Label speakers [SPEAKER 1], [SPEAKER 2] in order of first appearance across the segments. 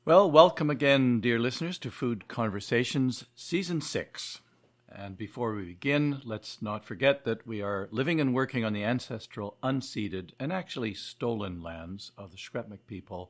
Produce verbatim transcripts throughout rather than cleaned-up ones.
[SPEAKER 1] Well, welcome again, dear listeners, to Food Conversations, Season six. And before we begin, let's not forget that we are living and working on the ancestral, unceded, and actually stolen lands of the Secwepemc people.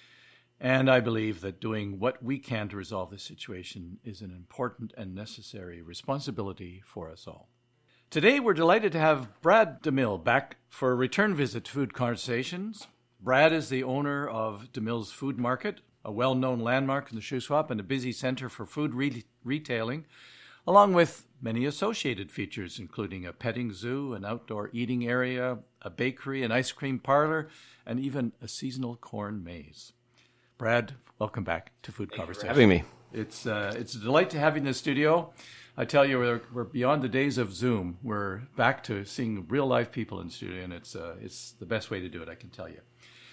[SPEAKER 1] And I believe that doing what we can to resolve this situation is an important and necessary responsibility for us all. Today, we're delighted to have Brad DeMille back for a return visit to Food Conversations. Brad is the owner of DeMille's Food Market, a well-known landmark in the Shuswap and a busy center for food re- retailing, along with many associated features, including a petting zoo, an outdoor eating area, a bakery, an ice cream parlor, and even a seasonal corn maze. Brad, welcome back to Food Conversations.
[SPEAKER 2] Thank you for having me.
[SPEAKER 1] It's uh, it's a delight to have you in the studio. I tell you, we're, we're beyond the days of Zoom. We're back to seeing real live people in the studio, and it's uh, it's the best way to do it, I can tell you.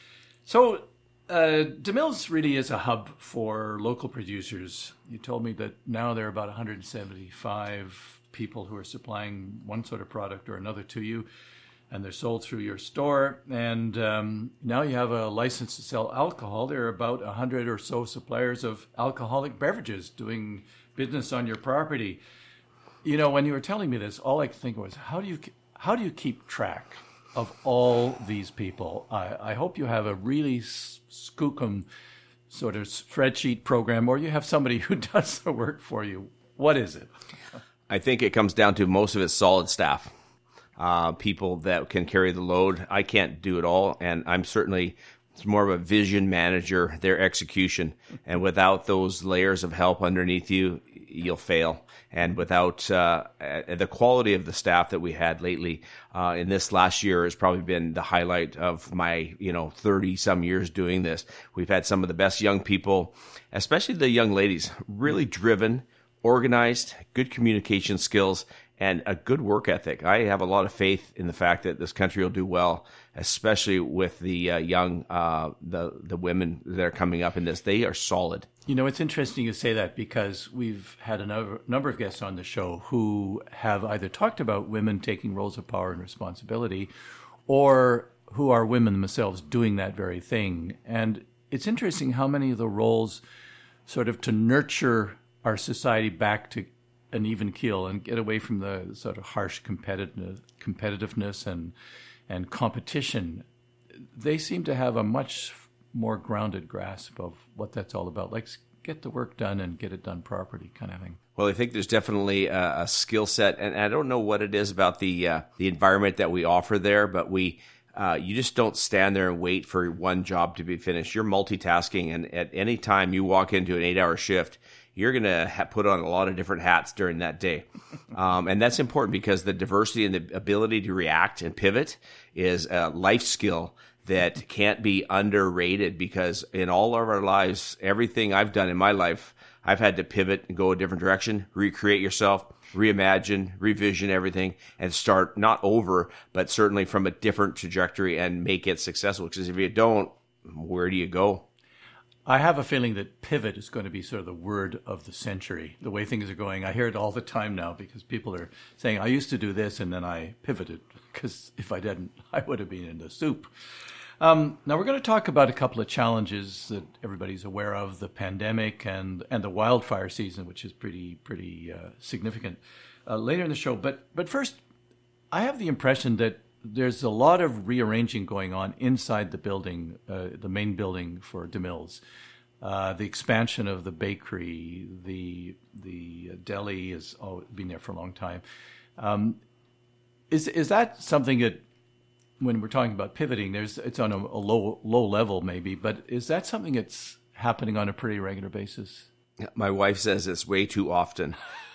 [SPEAKER 1] So, uh, DeMille's really is a hub for local producers. You told me that now there are about one hundred seventy-five people who are supplying one sort of product or another to you, and they're sold through your store. And um, now you have a license to sell alcohol. There are about one hundred or so suppliers of alcoholic beverages doing business on your property. You know, when you were telling me this, all I could think was, how do you how do you keep track of all these people? I, I hope you have a really skookum sort of spreadsheet program, or you have somebody who does the work for you. What is it?
[SPEAKER 2] I think it comes down to most of it's solid staff, uh, people that can carry the load. I can't do it all, and I'm certainly it's more of a vision manager, their execution. And without those layers of help underneath you, you'll fail. And without uh, the quality of the staff that we had lately uh, in this last year has probably been the highlight of my, you know, thirty some years doing this. We've had some of the best young people, especially the young ladies, really driven, organized, good communication skills, and a good work ethic. I have a lot of faith in the fact that this country will do well, especially with the uh, young, uh, the the women that are coming up in this. They are solid.
[SPEAKER 1] You know, it's interesting you say that because we've had a number, number of guests on the show who have either talked about women taking roles of power and responsibility, or who are women themselves doing that very thing. And it's interesting how many of the roles sort of to nurture our society back to an even keel and get away from the sort of harsh competitiveness, competitiveness and and competition, they seem to have a much more grounded grasp of what that's all about. Like, get the work done and get it done properly, kind of thing.
[SPEAKER 2] Well, I think there's definitely a, a skill set, and I don't know what it is about the uh, the environment that we offer there, but we uh, you just don't stand there and wait for one job to be finished. You're multitasking, and at any time you walk into an eight-hour shift, you're going to ha- put on a lot of different hats during that day. Um, and that's important because the diversity and the ability to react and pivot is a life skill that can't be underrated, because in all of our lives, everything I've done in my life, I've had to pivot and go a different direction, recreate yourself, reimagine, revision everything, and start not over, but certainly from a different trajectory and make it successful. Because if you don't, where do you go?
[SPEAKER 1] I have a feeling that pivot is going to be sort of the word of the century, the way things are going. I hear it all the time now because people are saying, I used to do this and then I pivoted, because if I didn't, I would have been in the soup. Um, now, we're going to talk about a couple of challenges that everybody's aware of, the pandemic and, and the wildfire season, which is pretty pretty uh, significant uh, later in the show. But but first, I have the impression that there's a lot of rearranging going on inside the building, uh, the main building for DeMille's. Uh, the expansion of the bakery, the the deli has oh, been there for a long time. Um, is is that something that, when we're talking about pivoting, there's it's on a, a low low level maybe, but is that something that's happening on a pretty regular basis?
[SPEAKER 2] My wife says it's way too often.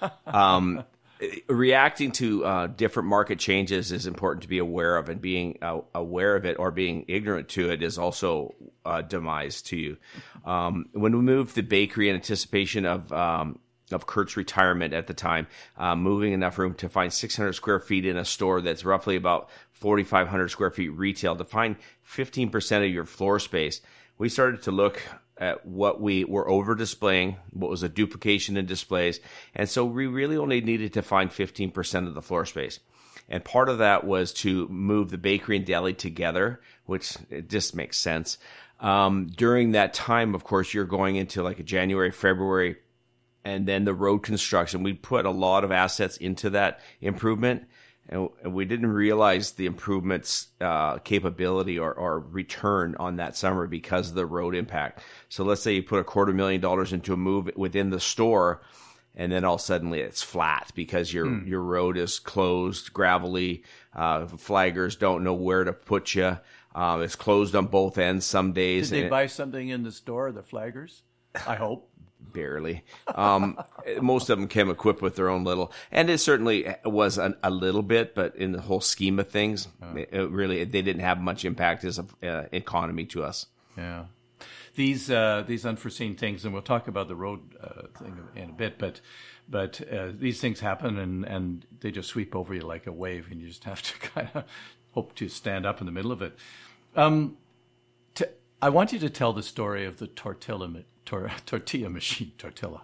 [SPEAKER 2] Um, reacting to uh, different market changes is important to be aware of, and being uh, aware of it or being ignorant to it is also uh, demise to you. Um, when we moved the bakery in anticipation of um, of Kurt's retirement at the time, uh, moving enough room to find six hundred square feet in a store that's roughly about forty-five hundred square feet retail, to find fifteen percent of your floor space, we started to look at what we were over displaying, what was a duplication in displays. And so we really only needed to find fifteen percent of the floor space. And part of that was to move the bakery and deli together, which it just makes sense. Um, during that time, of course, you're going into like a January, February, and then the road construction. We put a lot of assets into that improvement, and we didn't realize the improvements uh, capability or, or return on that summer because of the road impact. So let's say you put a quarter million dollars into a move within the store, and then all of a sudden it's flat because your hmm. your road is closed, gravelly. Uh, flaggers don't know where to put you. Uh, it's closed on both ends some days.
[SPEAKER 1] Did they
[SPEAKER 2] and
[SPEAKER 1] buy something in the store, the flaggers? I hope.
[SPEAKER 2] Barely. Um, most of them came equipped with their own little, and it certainly was an, a little bit, but in the whole scheme of things, oh. it, it really they didn't have much impact as an uh, economy to us.
[SPEAKER 1] Yeah. These uh, these unforeseen things, and we'll talk about the road uh, thing in a bit, but but uh, these things happen, and, and they just sweep over you like a wave, and you just have to kind of hope to stand up in the middle of it. Um, to, I want you to tell the story of the tortilla, tor, tortilla machine, tortilla,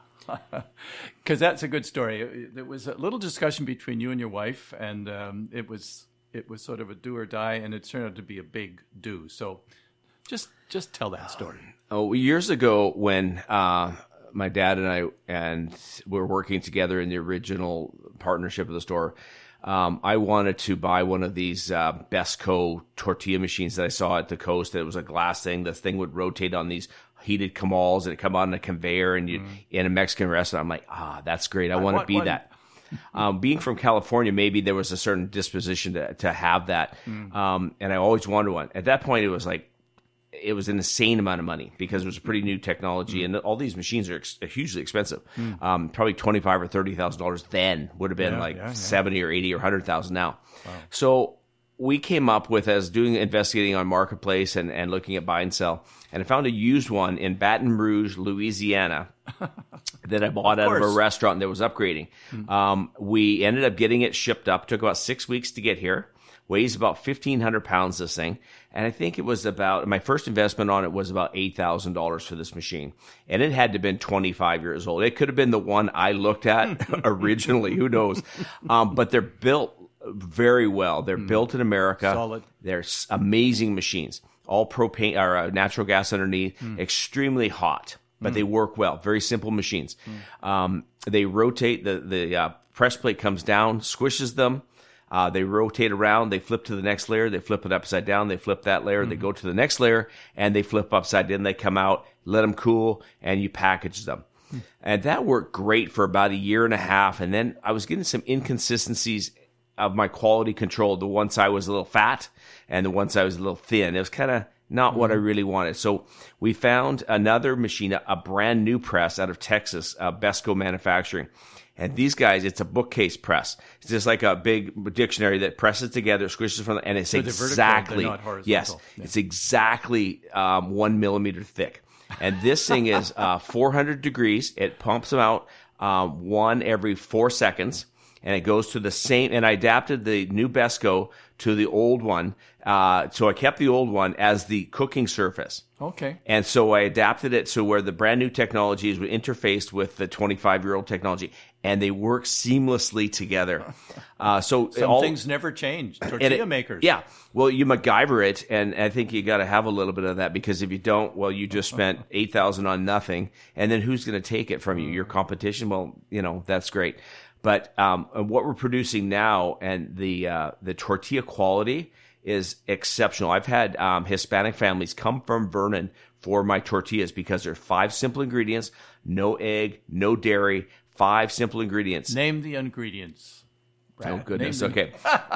[SPEAKER 1] because that's a good story. There was a little discussion between you and your wife, and um, it was it was sort of a do or die, and it turned out to be a big do. So just just tell that story.
[SPEAKER 2] Oh, years ago when uh, my dad and I and we were working together in the original partnership of the store, um, I wanted to buy one of these uh, Besco tortilla machines that I saw at the coast. It was a glass thing. The thing would rotate on these heated comals, and it come on a conveyor, and you mm. in a Mexican restaurant. I'm like, ah, that's great. I, I want to be one. that. Um, being from California, maybe there was a certain disposition to to have that, mm. um, and I always wanted one. At that point, it was like. It was an insane amount of money because it was a pretty new technology, mm. and all these machines are ex- hugely expensive. Mm. Um, probably twenty-five or thirty thousand dollars then would have been yeah, like yeah, yeah. seventy or eighty or hundred thousand now. Wow. So we came up with as doing investigating on Marketplace and, and looking at buy and sell, and I found a used one in Baton Rouge, Louisiana, that I bought of out of a restaurant that was upgrading. Mm. Um, we ended up getting it shipped up. Took about six weeks to get here. Weighs about fifteen hundred pounds, this thing. And I think it was about, my first investment on it was about eight thousand dollars for this machine. And it had to have been twenty-five years old. It could have been the one I looked at originally. Who knows? Um, but they're built very well. They're mm. built in America.
[SPEAKER 1] Solid.
[SPEAKER 2] They're amazing machines. All propane or uh, natural gas underneath. Mm. Extremely hot, but mm. they work well. Very simple machines. Mm. Um, they rotate. The, the uh, press plate comes down, squishes them. Uh, they rotate around, they flip to the next layer, they flip it upside down, they flip that layer, mm-hmm. they go to the next layer, and they flip upside down, they come out, let them cool, and you package them. Mm-hmm. And that worked great for about a year and a half, and then I was getting some inconsistencies of my quality control. The one side was a little fat, and the one side was a little thin. It was kind of not mm-hmm. what I really wanted. So we found another machine, a, a brand new press out of Texas, uh, Besco Manufacturing. And these guys, it's a bookcase press. It's just like a big dictionary that presses together, squishes from, the, and it's so exactly, yes, yeah. it's exactly um, one millimeter thick. And this thing is uh, four hundred degrees. It pumps them out um, one every four seconds, and it goes to the same. And I adapted the new Besco to the old one. Uh, so I kept the old one as the cooking surface.
[SPEAKER 1] Okay.
[SPEAKER 2] And so I adapted it so where the brand new technology is interfaced with the twenty-five-year-old technology, and they work seamlessly together. Uh, so
[SPEAKER 1] Some
[SPEAKER 2] all,
[SPEAKER 1] things never change. Tortilla
[SPEAKER 2] it,
[SPEAKER 1] makers.
[SPEAKER 2] Yeah. Well, you MacGyver it, and I think you got to have a little bit of that, because if you don't, well, you just spent eight thousand dollars on nothing, and then who's going to take it from you? Your competition? Well, you know, that's great. But um, what we're producing now, and the uh, the tortilla quality is exceptional. I've had um, Hispanic families come from Vernon for my tortillas because there's five simple ingredients, no egg, no dairy, five simple ingredients.
[SPEAKER 1] Name the ingredients.
[SPEAKER 2] Brad. Oh, goodness. Okay.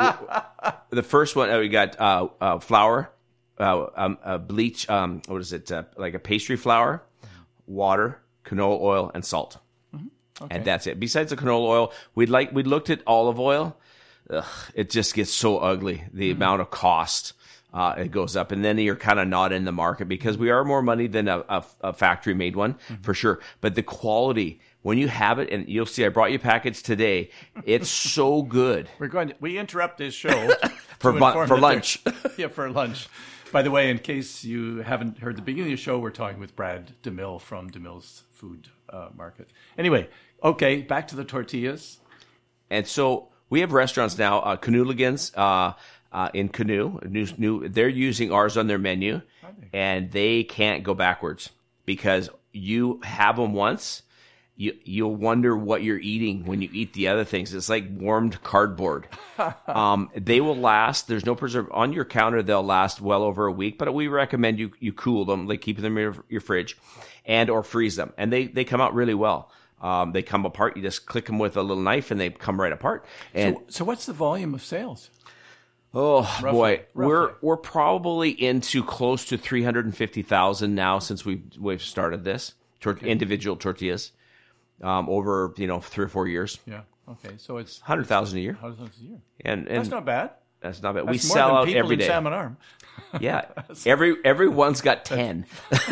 [SPEAKER 2] The first one, uh, we got uh, uh, flour, uh, um, uh, bleach, um, what is it, uh, like a pastry flour, water, canola oil, and salt. Mm-hmm. Okay. And that's it. Besides the canola oil, we'd like we looked at olive oil. Ugh, it just gets so ugly, the mm-hmm. amount of cost. Uh, it goes up, and then you're kind of not in the market because we are more money than a, a, a factory-made one, mm-hmm. for sure. But the quality, when you have it, and you'll see, I brought you a package today. It's so good.
[SPEAKER 1] We're going. To, we interrupt this show
[SPEAKER 2] for bu- for lunch.
[SPEAKER 1] Yeah, for lunch. By the way, in case you haven't heard the beginning of the show, we're talking with Brad DeMille from DeMille's Food uh, Market. Anyway, okay, back to the tortillas.
[SPEAKER 2] And so we have restaurants now, uh, Canooligan's, uh, uh, in Canoe. New, new, they're using ours on their menu, and they can't go backwards because you have them once. You, you'll wonder what you're eating when you eat the other things. It's like warmed cardboard. um, they will last. There's no preserve on your counter. They'll last well over a week, but we recommend you, you cool them, like keep them in your, your fridge and or freeze them. And they, they come out really well. Um, they come apart. You just click them with a little knife and they come right apart. And
[SPEAKER 1] so, so what's the volume of sales?
[SPEAKER 2] Oh
[SPEAKER 1] roughly,
[SPEAKER 2] boy,
[SPEAKER 1] roughly.
[SPEAKER 2] we're we're probably into close to three hundred fifty thousand now since we we've started this tor- okay. individual tortillas. Um, over, you know, three or four years.
[SPEAKER 1] Yeah. Okay. So it's
[SPEAKER 2] one hundred thousand a year.
[SPEAKER 1] one hundred thousand a year.
[SPEAKER 2] And, and
[SPEAKER 1] that's not bad.
[SPEAKER 2] That's not bad.
[SPEAKER 1] That's
[SPEAKER 2] we
[SPEAKER 1] more
[SPEAKER 2] sell
[SPEAKER 1] than
[SPEAKER 2] out
[SPEAKER 1] people
[SPEAKER 2] every
[SPEAKER 1] in
[SPEAKER 2] day.
[SPEAKER 1] Salmon Arm.
[SPEAKER 2] Yeah. Every everyone's got ten.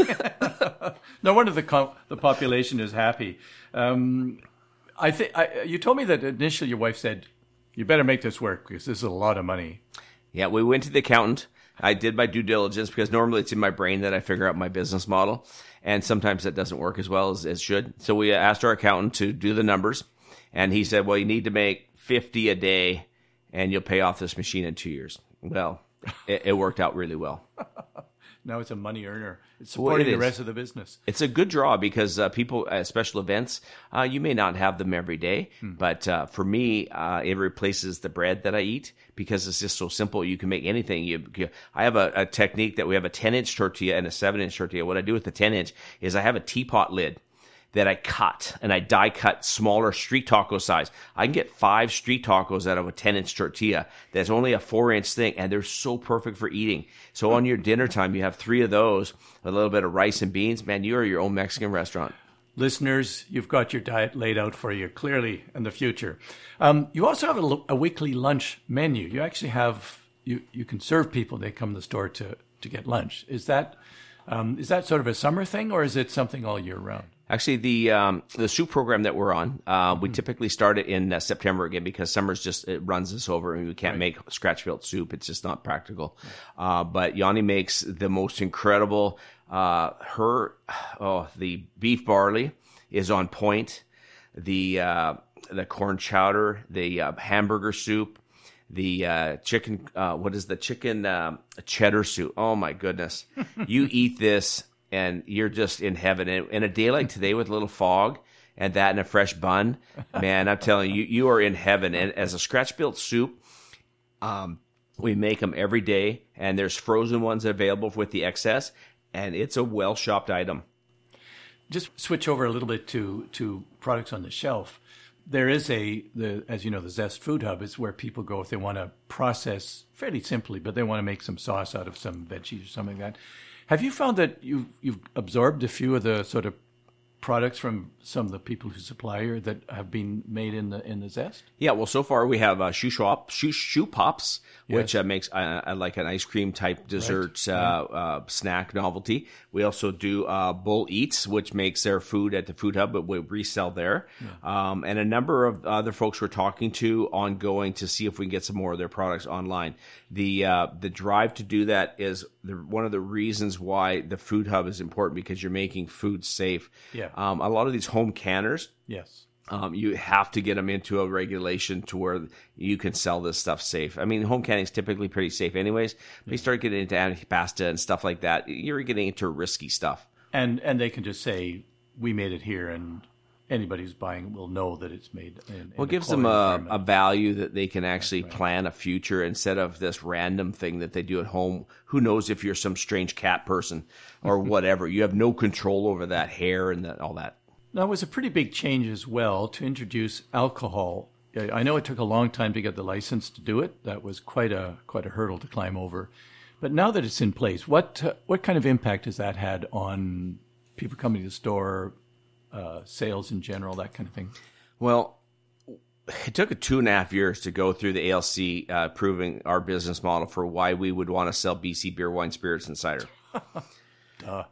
[SPEAKER 1] No wonder the com- the population is happy. Um, I think you told me that initially your wife said, "You better make this work because this is a lot of money."
[SPEAKER 2] Yeah, we went to the accountant. I did my due diligence because normally it's in my brain that I figure out my business model. And sometimes that doesn't work as well as it should. So we asked our accountant to do the numbers. And he said, well, you need to make fifty a day and you'll pay off this machine in two years. Well, it, it worked out really well.
[SPEAKER 1] Now it's a money earner. It's supporting well, it the rest of the business.
[SPEAKER 2] It's a good draw because uh, people at special events, uh, you may not have them every day. Hmm. But uh, for me, uh, it replaces the bread that I eat because it's just so simple. You can make anything. You, you, I have a, a technique that we have a ten-inch tortilla and a seven-inch tortilla. What I do with the ten-inch is I have a teapot lid that I cut, and I die cut smaller street taco size. I can get five street tacos out of a ten-inch tortilla that's only a four-inch thing, and they're so perfect for eating. So on your dinner time, you have three of those, a little bit of rice and beans. Man, you are your own Mexican restaurant.
[SPEAKER 1] Listeners, you've got your diet laid out for you clearly in the future. Um, you also have a, a weekly lunch menu. You actually have, you, you can serve people. They come to the store to, to get lunch. Is that um, is that sort of a summer thing, or is it something all year round?
[SPEAKER 2] Actually, the um, the soup program that we're on, uh, we mm-hmm. typically start it in uh, September again because summer's just, it runs us over and we can't right. make scratch-built soup. It's just not practical. Right. Uh, but Yanni makes the most incredible, uh, her, oh, the beef barley is on point. The, uh, the corn chowder, the uh, hamburger soup, the uh, chicken, uh, what is the chicken um, cheddar soup? Oh my goodness. You eat this and you're just in heaven. And in a day like today with a little fog and that and a fresh bun, man, I'm telling you, you are in heaven. And as a scratch-built soup, um, we make them every day, and there's frozen ones available with the excess, and it's a well-shopped item.
[SPEAKER 1] Just switch over a little bit to, to products on the shelf. There is a, the as you know, the Zest Food Hub is where people go if they want to process fairly simply, but they want to make some sauce out of some veggies or something like that. Have you found that you've, you've absorbed a few of the sort of products from some of the people who supply you that have been made in the in the Zest?
[SPEAKER 2] Yeah, well, so far we have uh, shoe shop, shoe, shoe pops, yes. which uh, makes uh, uh, like an ice cream type dessert right. uh, yeah. uh, snack novelty. We also do uh, Bull Eats, which makes their food at the Food Hub, but we resell there. Yeah. Um, and a number of other folks we're talking to ongoing to see if we can get some more of their products online. The uh, the drive to do that is the, one of the reasons why the Food Hub is important, because you're making food safe.
[SPEAKER 1] Yeah.
[SPEAKER 2] Um, a lot of these home canners,
[SPEAKER 1] yes,
[SPEAKER 2] um, you have to get them into a regulation to where you can sell this stuff safe. I mean, home canning is typically pretty safe anyways. If yeah. you start getting into antipasta and stuff like that, you're getting into risky stuff.
[SPEAKER 1] And and they can just say, we made it here, and anybody who's buying will know that it's made in, in
[SPEAKER 2] well, it gives them a, a value that they can actually right. plan a future instead of this random thing that they do at home. Who knows if you're some strange cat person or whatever. You have no control over that hair and that, all that.
[SPEAKER 1] Now, it was a pretty big change as well to introduce alcohol. I know it took a long time to get the license to do it. That was quite a quite a hurdle to climb over. But now that it's in place, what uh, what kind of impact has that had on people coming to the store, uh, sales in general, that kind of thing?
[SPEAKER 2] Well, it took two and a half years to go through the A L C uh, proving our business model for why we would want to sell B C Beer, Wine, Spirits, and Cider.
[SPEAKER 1] Duh.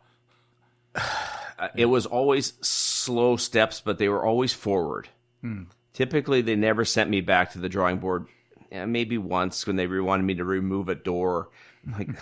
[SPEAKER 2] It was always slow steps, but they were always forward. Hmm. Typically, they never sent me back to the drawing board yeah, maybe once when they wanted me to remove a door. I'm like,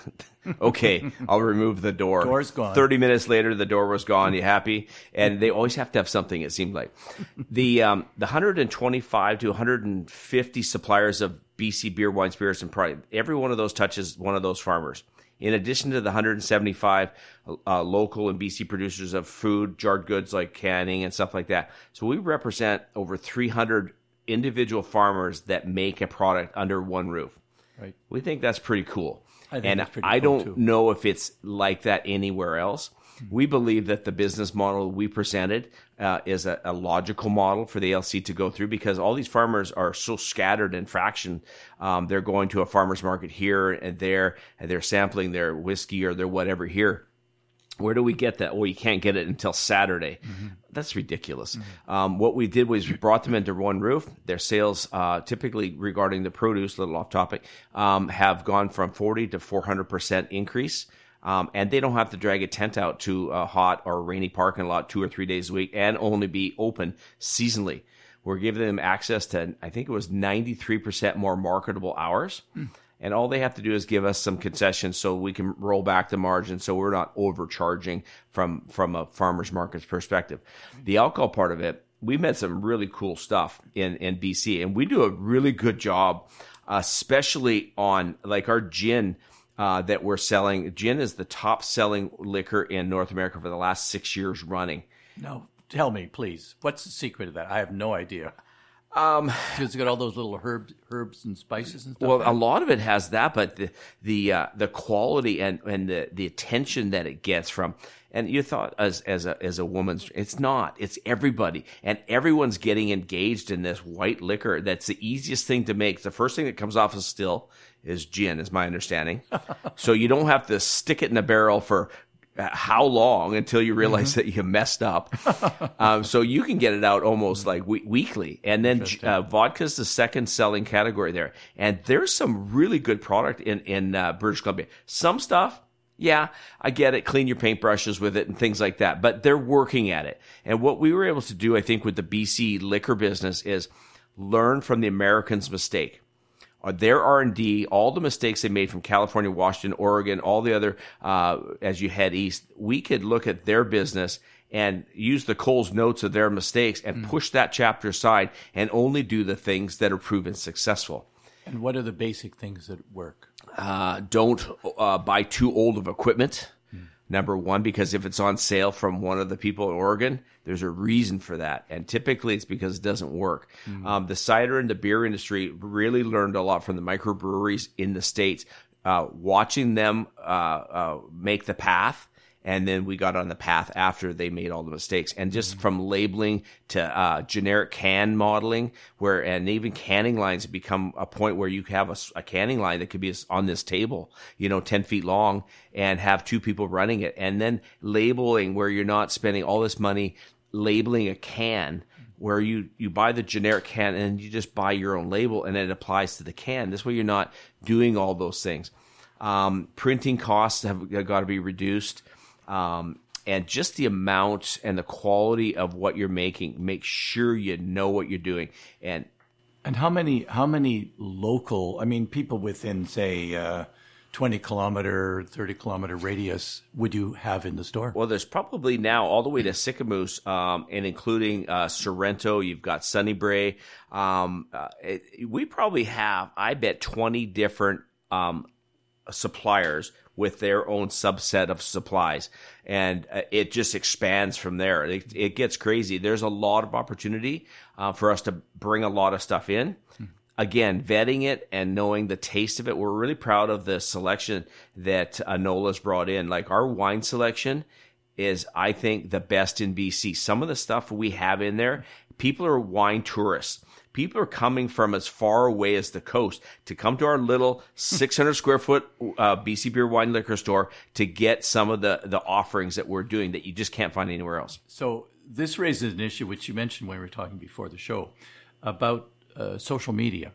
[SPEAKER 2] okay, I'll remove the door.
[SPEAKER 1] Door's gone.
[SPEAKER 2] thirty minutes later, the door was gone. You happy? And they always have to have something, it seemed like. The um, the one hundred twenty-five to one hundred fifty suppliers of B C beer, wine, spirits, and product, every one of those touches one of those farmers. In addition to the one hundred seventy-five uh, local and B C producers of food, jarred goods like canning and stuff like that. So we represent over three hundred individual farmers that make a product under one roof.
[SPEAKER 1] Right.
[SPEAKER 2] We think that's pretty cool.
[SPEAKER 1] I think
[SPEAKER 2] and
[SPEAKER 1] that's pretty
[SPEAKER 2] I
[SPEAKER 1] cool
[SPEAKER 2] don't
[SPEAKER 1] too.
[SPEAKER 2] know if it's like that anywhere else. Mm-hmm. We believe that the business model we presented uh, is a, a logical model for the A L C to go through because all these farmers are so scattered in fraction. Um, they're going to a farmer's market here and there, and they're sampling their whiskey or their whatever here. Where do we get that? Well, you can't get it until Saturday. Mm-hmm. That's ridiculous. Mm-hmm. Um, what we did was we brought them into one roof. Their sales, uh, typically regarding the produce, a little off topic, um, have gone from forty to four hundred percent increase. Um, and they don't have to drag a tent out to a hot or rainy parking lot two or three days a week and only be open seasonally. We're giving them access to, I think it was ninety-three percent more marketable hours. Mm. And all they have to do is give us some concessions so we can roll back the margin so we're not overcharging from, from a farmer's market's perspective. The alcohol part of it, we met some really cool stuff in, in B C, and we do a really good job, especially on like our gin uh, that we're selling. Gin is the top selling liquor in North America for the last six years running.
[SPEAKER 1] No, tell me, please. What's the secret of that? I have no idea. Um, because it's got all those little herbs, herbs and spices and stuff.
[SPEAKER 2] Well, a lot of it has that, but the the uh, the quality and, and the, the attention that it gets from, and you thought as as a as a woman, it's not. It's everybody, and everyone's getting engaged in this white liquor. That's the easiest thing to make. The first thing that comes off a still is gin, is my understanding. So you don't have to stick it in a barrel for how long until you realize mm-hmm. that you messed up. um, so you can get it out almost like we- weekly. And then uh, vodka is the second selling category there. And there's some really good product in, in uh, British Columbia. Some stuff, yeah, I get it. Clean your paintbrushes with it and things like that. But they're working at it. And what we were able to do, I think, with the B C liquor business is learn from the Americans' mistake. Uh, their R and D, all the mistakes they made from California, Washington, Oregon, all the other, uh, as you head east, we could look at their business and use the Coles notes of their mistakes and mm. push that chapter aside and only do the things that are proven successful.
[SPEAKER 1] And what are the basic things that work?
[SPEAKER 2] Uh, don't uh, buy too old of equipment. Number one, because if it's on sale from one of the people in Oregon, there's a reason for that. And typically it's because it doesn't work. Mm-hmm. Um, the cider and the beer industry really learned a lot from the microbreweries in the States, uh, watching them uh, uh, make the path. And then we got on the path after they made all the mistakes. And just mm-hmm. from labeling to uh, generic can modeling, where and even canning lines become a point where you have a, a canning line that could be on this table, you know, ten feet long, and have two people running it. And then labeling where you're not spending all this money labeling a can, where you, you buy the generic can and you just buy your own label and it applies to the can. This way you're not doing all those things. Um, printing costs have, have got to be reduced. Um, and just the amount and the quality of what you're making, make sure you know what you're doing. And
[SPEAKER 1] and how many how many local, I mean, people within, say, uh, twenty kilometer, thirty kilometer radius would you have in the store?
[SPEAKER 2] Well, there's probably now all the way to Sicamous, um, and including uh, Sorrento, you've got Sunnybrae. Um, uh, it, we probably have, I bet, twenty different um, suppliers with their own subset of supplies. And uh, it just expands from there. It, it gets crazy. There's a lot of opportunity uh, for us to bring a lot of stuff in. Hmm. Again, vetting it and knowing the taste of it. We're really proud of the selection that uh, Nola's brought in. Like our wine selection is, I think, the best in B C. Some of the stuff we have in there, people are wine tourists. People are coming from as far away as the coast to come to our little six hundred square foot uh, B C Beer Wine Liquor store to get some of the, the offerings that we're doing that you just can't find anywhere else.
[SPEAKER 1] So this raises an issue which you mentioned when we were talking before the show about uh, social media.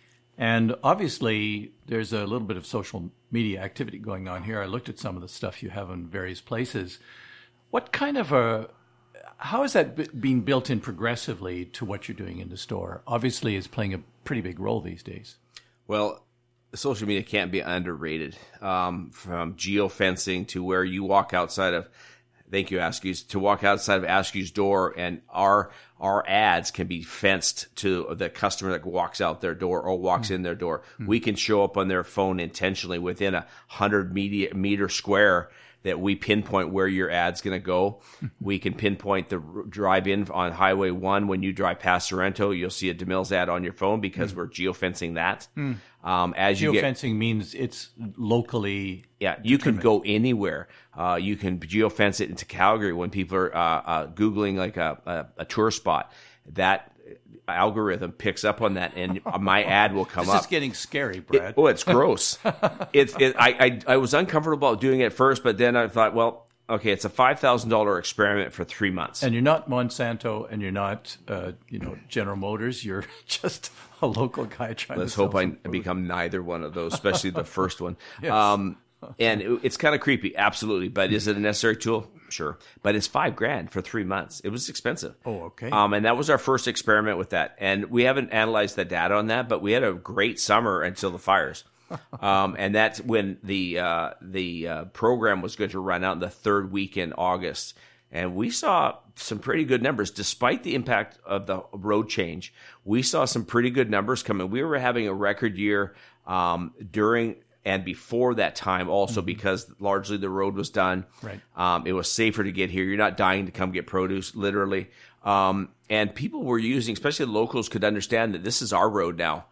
[SPEAKER 1] And obviously there's a little bit of social media activity going on here. I looked at some of the stuff you have in various places. What kind of a... How is that being built in progressively to what you're doing in the store? Obviously, it's playing a pretty big role these days.
[SPEAKER 2] Well, social media can't be underrated. Um, from geofencing to where you walk outside of, thank you, Askew's, to walk outside of Askew's door, and our our ads can be fenced to the customer that walks out their door or walks mm. in their door. Mm. We can show up on their phone intentionally within a hundred media, meter square that we pinpoint where your ad's going to go. We can pinpoint the drive-in on Highway one. When you drive past Sorrento, you'll see a DeMille's ad on your phone because mm. we're geofencing that. Mm. Um, as you
[SPEAKER 1] geofencing
[SPEAKER 2] get,
[SPEAKER 1] means it's locally.
[SPEAKER 2] Yeah, you can go anywhere. Uh, you can geofence it into Calgary when people are uh, uh, Googling like a, a, a tour spot. That algorithm picks up on that, and my ad will come
[SPEAKER 1] this
[SPEAKER 2] up.
[SPEAKER 1] This is getting scary, Brad.
[SPEAKER 2] It, oh, it's gross. it's. It, I, I I was uncomfortable doing it at first, but then I thought, well, okay, it's a five thousand dollar experiment for three months.
[SPEAKER 1] And you're not Monsanto, and you're not, uh, you know, General Motors. You're just a local guy trying.
[SPEAKER 2] Let's
[SPEAKER 1] to
[SPEAKER 2] hope I
[SPEAKER 1] food.
[SPEAKER 2] become neither one of those, especially the first one.
[SPEAKER 1] Yes.
[SPEAKER 2] Um, and it, it's kind of creepy, absolutely. But is it a necessary tool? Sure. But it's five grand for three months. It was expensive.
[SPEAKER 1] Oh, okay.
[SPEAKER 2] Um, and that was our first experiment with that. And we haven't analyzed the data on that, but we had a great summer until the fires. um, and that's when the uh, the uh, program was going to run out in the third week in August. And we saw some pretty good numbers. Despite the impact of the road change, we saw some pretty good numbers coming. We were having a record year um, during and before that time also, mm-hmm. because largely the road was done.
[SPEAKER 1] Right.
[SPEAKER 2] Um, it was safer to get here. You're not dying to come get produce, literally. Um, and people were using, especially the locals, could understand that this is our road now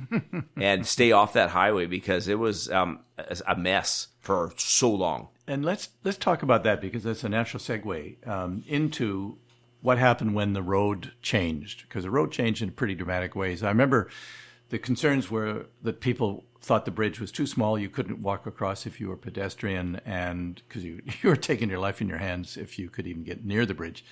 [SPEAKER 2] and stay off that highway because it was um, a mess for so long.
[SPEAKER 1] And let's let's talk about that because that's a natural segue um, into what happened when the road changed, because the road changed in pretty dramatic ways. I remember the concerns were that people thought the bridge was too small. You couldn't walk across if you were pedestrian, and because you, you were taking your life in your hands if you could even get near the bridge.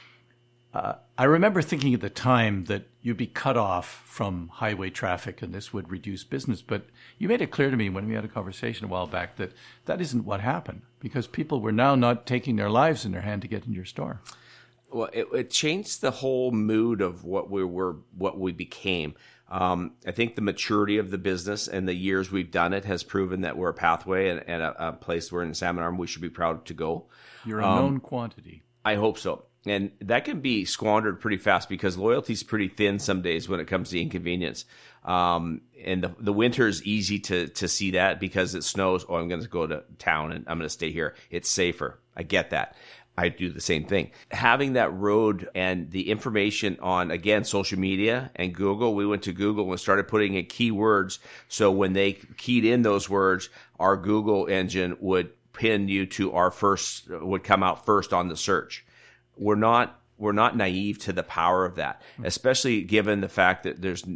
[SPEAKER 1] Uh, I remember thinking at the time that you'd be cut off from highway traffic and this would reduce business. But you made it clear to me when we had a conversation a while back that that isn't what happened, because people were now not taking their lives in their hand to get in your store.
[SPEAKER 2] Well, it, it changed the whole mood of what we were, what we became. Um, I think the maturity of the business and the years we've done it has proven that we're a pathway and, and a, a place where in Salmon Arm we should be proud to go.
[SPEAKER 1] You're a um, known quantity.
[SPEAKER 2] I hope so. And that can be squandered pretty fast because loyalty's pretty thin some days when it comes to inconvenience. Um, and the, the winter is easy to, to see that because it snows. Oh, I'm going to go to town and I'm going to stay here. It's safer. I get that. I do the same thing. Having that road and the information on, again, social media and Google, we went to Google and started putting in keywords. So when they keyed in those words, our Google engine would pin you to our first, would come out first on the search. We're not, we're not naive to the power of that, especially given the fact that there's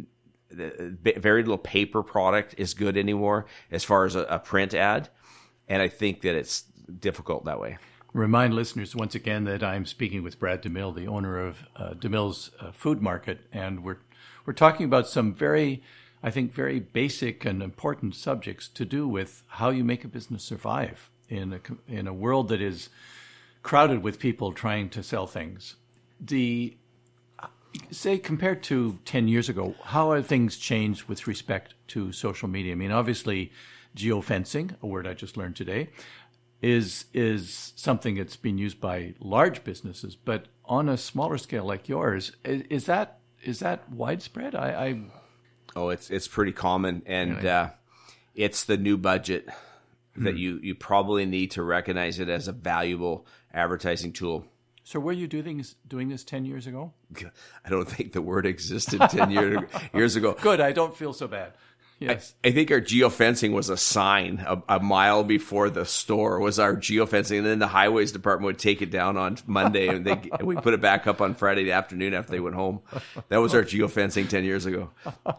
[SPEAKER 2] very little paper product is good anymore as far as a, a print ad. And I think that it's difficult that way.
[SPEAKER 1] Remind listeners once again that I'm speaking with Brad DeMille, the owner of uh, DeMille's uh, Food Market, and we're we're talking about some very, I think, very basic and important subjects to do with how you make a business survive in a in a world that is crowded with people trying to sell things. The say compared to ten years ago, how have things changed with respect to social media? I mean, obviously, geofencing, a word I just learned today, is is something that's been used by large businesses, but on a smaller scale like yours, is, is that is that widespread? I, I
[SPEAKER 2] oh, it's it's pretty common, and
[SPEAKER 1] really?
[SPEAKER 2] uh, it's the new budget that
[SPEAKER 1] hmm.
[SPEAKER 2] you you probably need to recognize it as a valuable advertising tool.
[SPEAKER 1] So were you doing this, doing this ten years ago?
[SPEAKER 2] I don't think the word existed ten year, years ago.
[SPEAKER 1] Good, I don't feel so bad. Yes.
[SPEAKER 2] I, I think our geofencing was a sign a, a mile before the store was our geofencing, and then the highways department would take it down on Monday, and, they, and we put it back up on Friday afternoon after they went home. That was our geofencing ten years ago.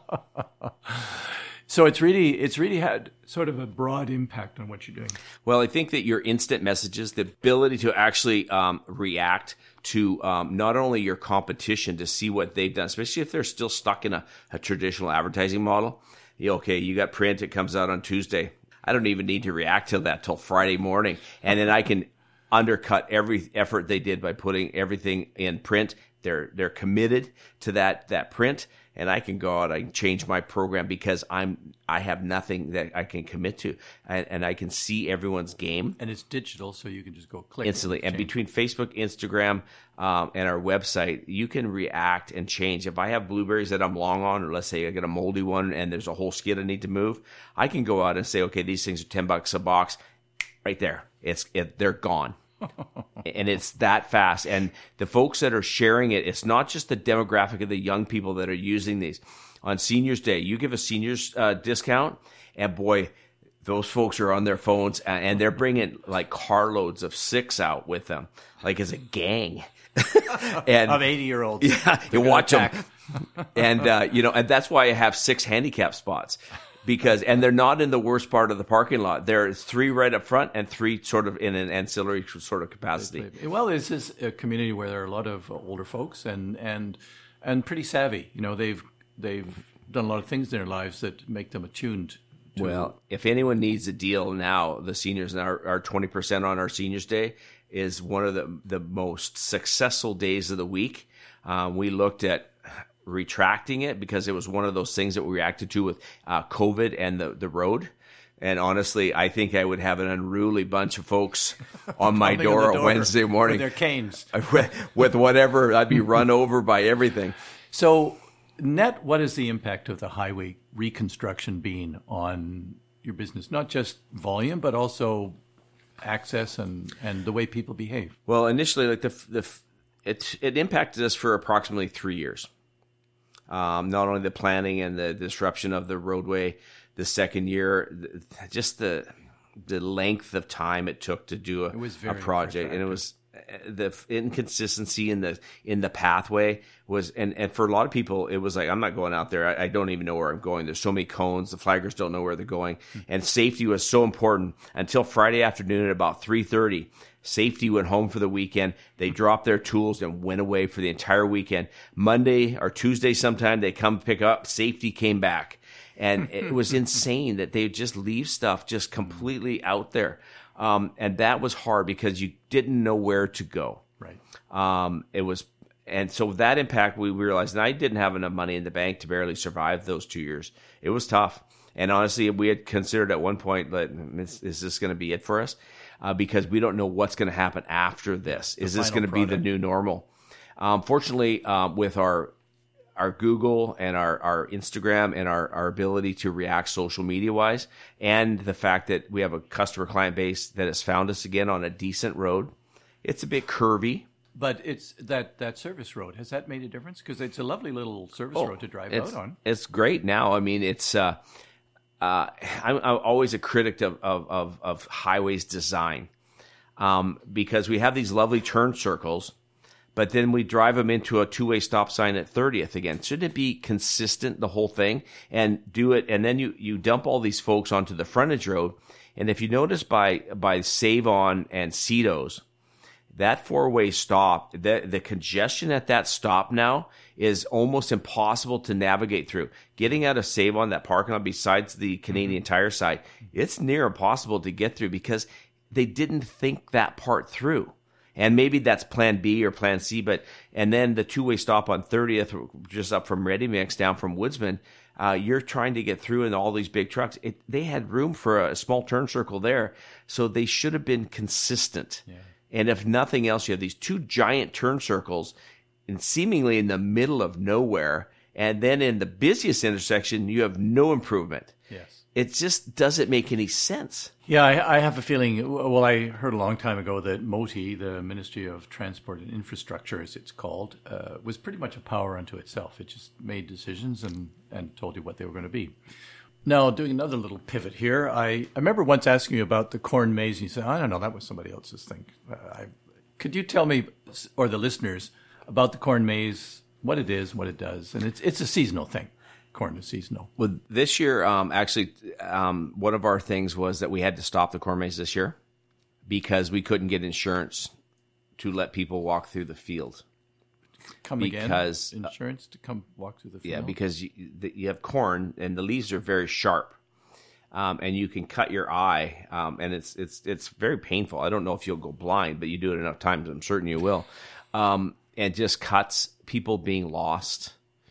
[SPEAKER 1] So it's really it's really had sort of a broad impact on what you're doing.
[SPEAKER 2] Well, I think that your instant messages, the ability to actually um, react to um, not only your competition to see what they've done, especially if they're still stuck in a, a traditional advertising model. Okay, you got print, it comes out on Tuesday. I don't even need to react to that till Friday morning. And then I can undercut every effort they did by putting everything in print. They're they're committed to that that print. and I can go out, I can change my program because I'm I have nothing that I can commit to, and, and I can see everyone's game.
[SPEAKER 1] And it's digital, so you can just go click
[SPEAKER 2] instantly. And
[SPEAKER 1] change.
[SPEAKER 2] between Facebook, Instagram, um, and our website, you can react and change. If I have blueberries that I'm long on, or let's say I get a moldy one and there's a whole skid I need to move, I can go out and say, okay, these things are ten bucks a box. Right there, it's it, they're gone. And it's that fast. And the folks that are sharing it, it's not just the demographic of the young people that are using these. On Seniors Day, you give a seniors uh, discount, and boy, those folks are on their phones, and they're bringing like carloads of six out with them, like as a gang.
[SPEAKER 1] And of eighty-year-olds.
[SPEAKER 2] Yeah, you watch them. And, uh, you know, and that's why I have six handicap spots. Because, and they're not in the worst part of the parking lot. There are three right up front and three sort of in an ancillary sort of capacity.
[SPEAKER 1] Well, this is a community where there are a lot of older folks and and and pretty savvy. You know, they've they've done a lot of things in their lives that make them attuned to.
[SPEAKER 2] Well, if anyone needs a deal now, the seniors and our, our twenty percent on our Seniors Day is one of the, the most successful days of the week. Um, we looked at retracting it because it was one of those things that we reacted to with uh, COVID and the, the road. And honestly, I think I would have an unruly bunch of folks on my door, on door on Wednesday morning.
[SPEAKER 1] With their canes.
[SPEAKER 2] With whatever. I'd be run over by everything.
[SPEAKER 1] So, net, what is the impact of the highway reconstruction been on your business? Not just volume, but also access and, and the way people behave.
[SPEAKER 2] Well, initially, like the the it it impacted us for approximately three years. Um, not only the planning and the disruption of the roadway, the second year, just the the length of time it took to do a, a project, and it was the inconsistency in the in the pathway was, and, and for a lot of people, it was like, I'm not going out there. I, I don't even know where I'm going. There's so many cones. The flaggers don't know where they're going, and safety was so important until Friday afternoon at about three thirty. Safety went home for the weekend. They dropped their tools and went away for the entire weekend. Monday or Tuesday sometime, they come pick up. Safety came back. And it was insane that they would just leave stuff just completely out there. Um, and that was hard because you didn't know where to go.
[SPEAKER 1] Right.
[SPEAKER 2] Um, it was, and so that impact, we realized, and I didn't have enough money in the bank to barely survive those two years. It was tough. And honestly, we had considered at one point, like, is, is this going to be it for us? Uh, because we don't know what's going to happen after this. Is this going to be the new normal? Um, fortunately, um, with our our Google and our, our Instagram and our, our ability to react social media wise, and the fact that we have a customer client base that has found us again on a decent road, it's a bit curvy.
[SPEAKER 1] But it's that, that service road. Has that made a difference? Because it's a lovely little service
[SPEAKER 2] oh,
[SPEAKER 1] road to drive
[SPEAKER 2] out
[SPEAKER 1] on.
[SPEAKER 2] It's great now. I mean, it's... Uh, Uh, I'm, I'm always a critic of, of, of, of highways design um, because we have these lovely turn circles, but then we drive them into a two-way stop sign at thirtieth again. Shouldn't it be consistent, the whole thing, and do it? And then you, you dump all these folks onto the frontage road. And if you notice by by Save On and Cito's, that four-way stop, the, the congestion at that stop now is almost impossible to navigate through. Getting out of Save On, that parking lot besides the Canadian mm-hmm. Tire side, it's near impossible to get through because they didn't think that part through. And maybe that's plan B or plan C, but and then the two-way stop on thirtieth, just up from Ready Mix down from Woodsman, uh, you're trying to get through in all these big trucks. It, they had room for a small turn circle there, so they should have been consistent. Yeah. And if nothing else, you have these two giant turn circles and seemingly in the middle of nowhere. And then in the busiest intersection, you have no improvement.
[SPEAKER 1] Yes.
[SPEAKER 2] It just doesn't make any sense.
[SPEAKER 1] Yeah, I, I have a feeling, well, I heard a long time ago that MOTI, the Ministry of Transport and Infrastructure, as it's called, uh, was pretty much a power unto itself. It just made decisions and, and told you what they were going to be. Now, doing another little pivot here, I, I remember once asking you about the corn maze, and you said, I don't know, that was somebody else's thing. Uh, I, could you tell me, or the listeners, about the corn maze, what it is, what it does? And it's it's a seasonal thing. Corn is seasonal.
[SPEAKER 2] Well, this year, um, actually, um, one of our things was that we had to stop the corn maze this year because we couldn't get insurance to let people walk through the field.
[SPEAKER 1] Come
[SPEAKER 2] because,
[SPEAKER 1] again? Insurance to come walk through the field?
[SPEAKER 2] Yeah, because you, you have corn and the leaves are very sharp, um, and you can cut your eye, um, and it's it's it's very painful. I don't know if you'll go blind, but you do it enough times, I'm certain you will. Um, and just cuts, people being lost.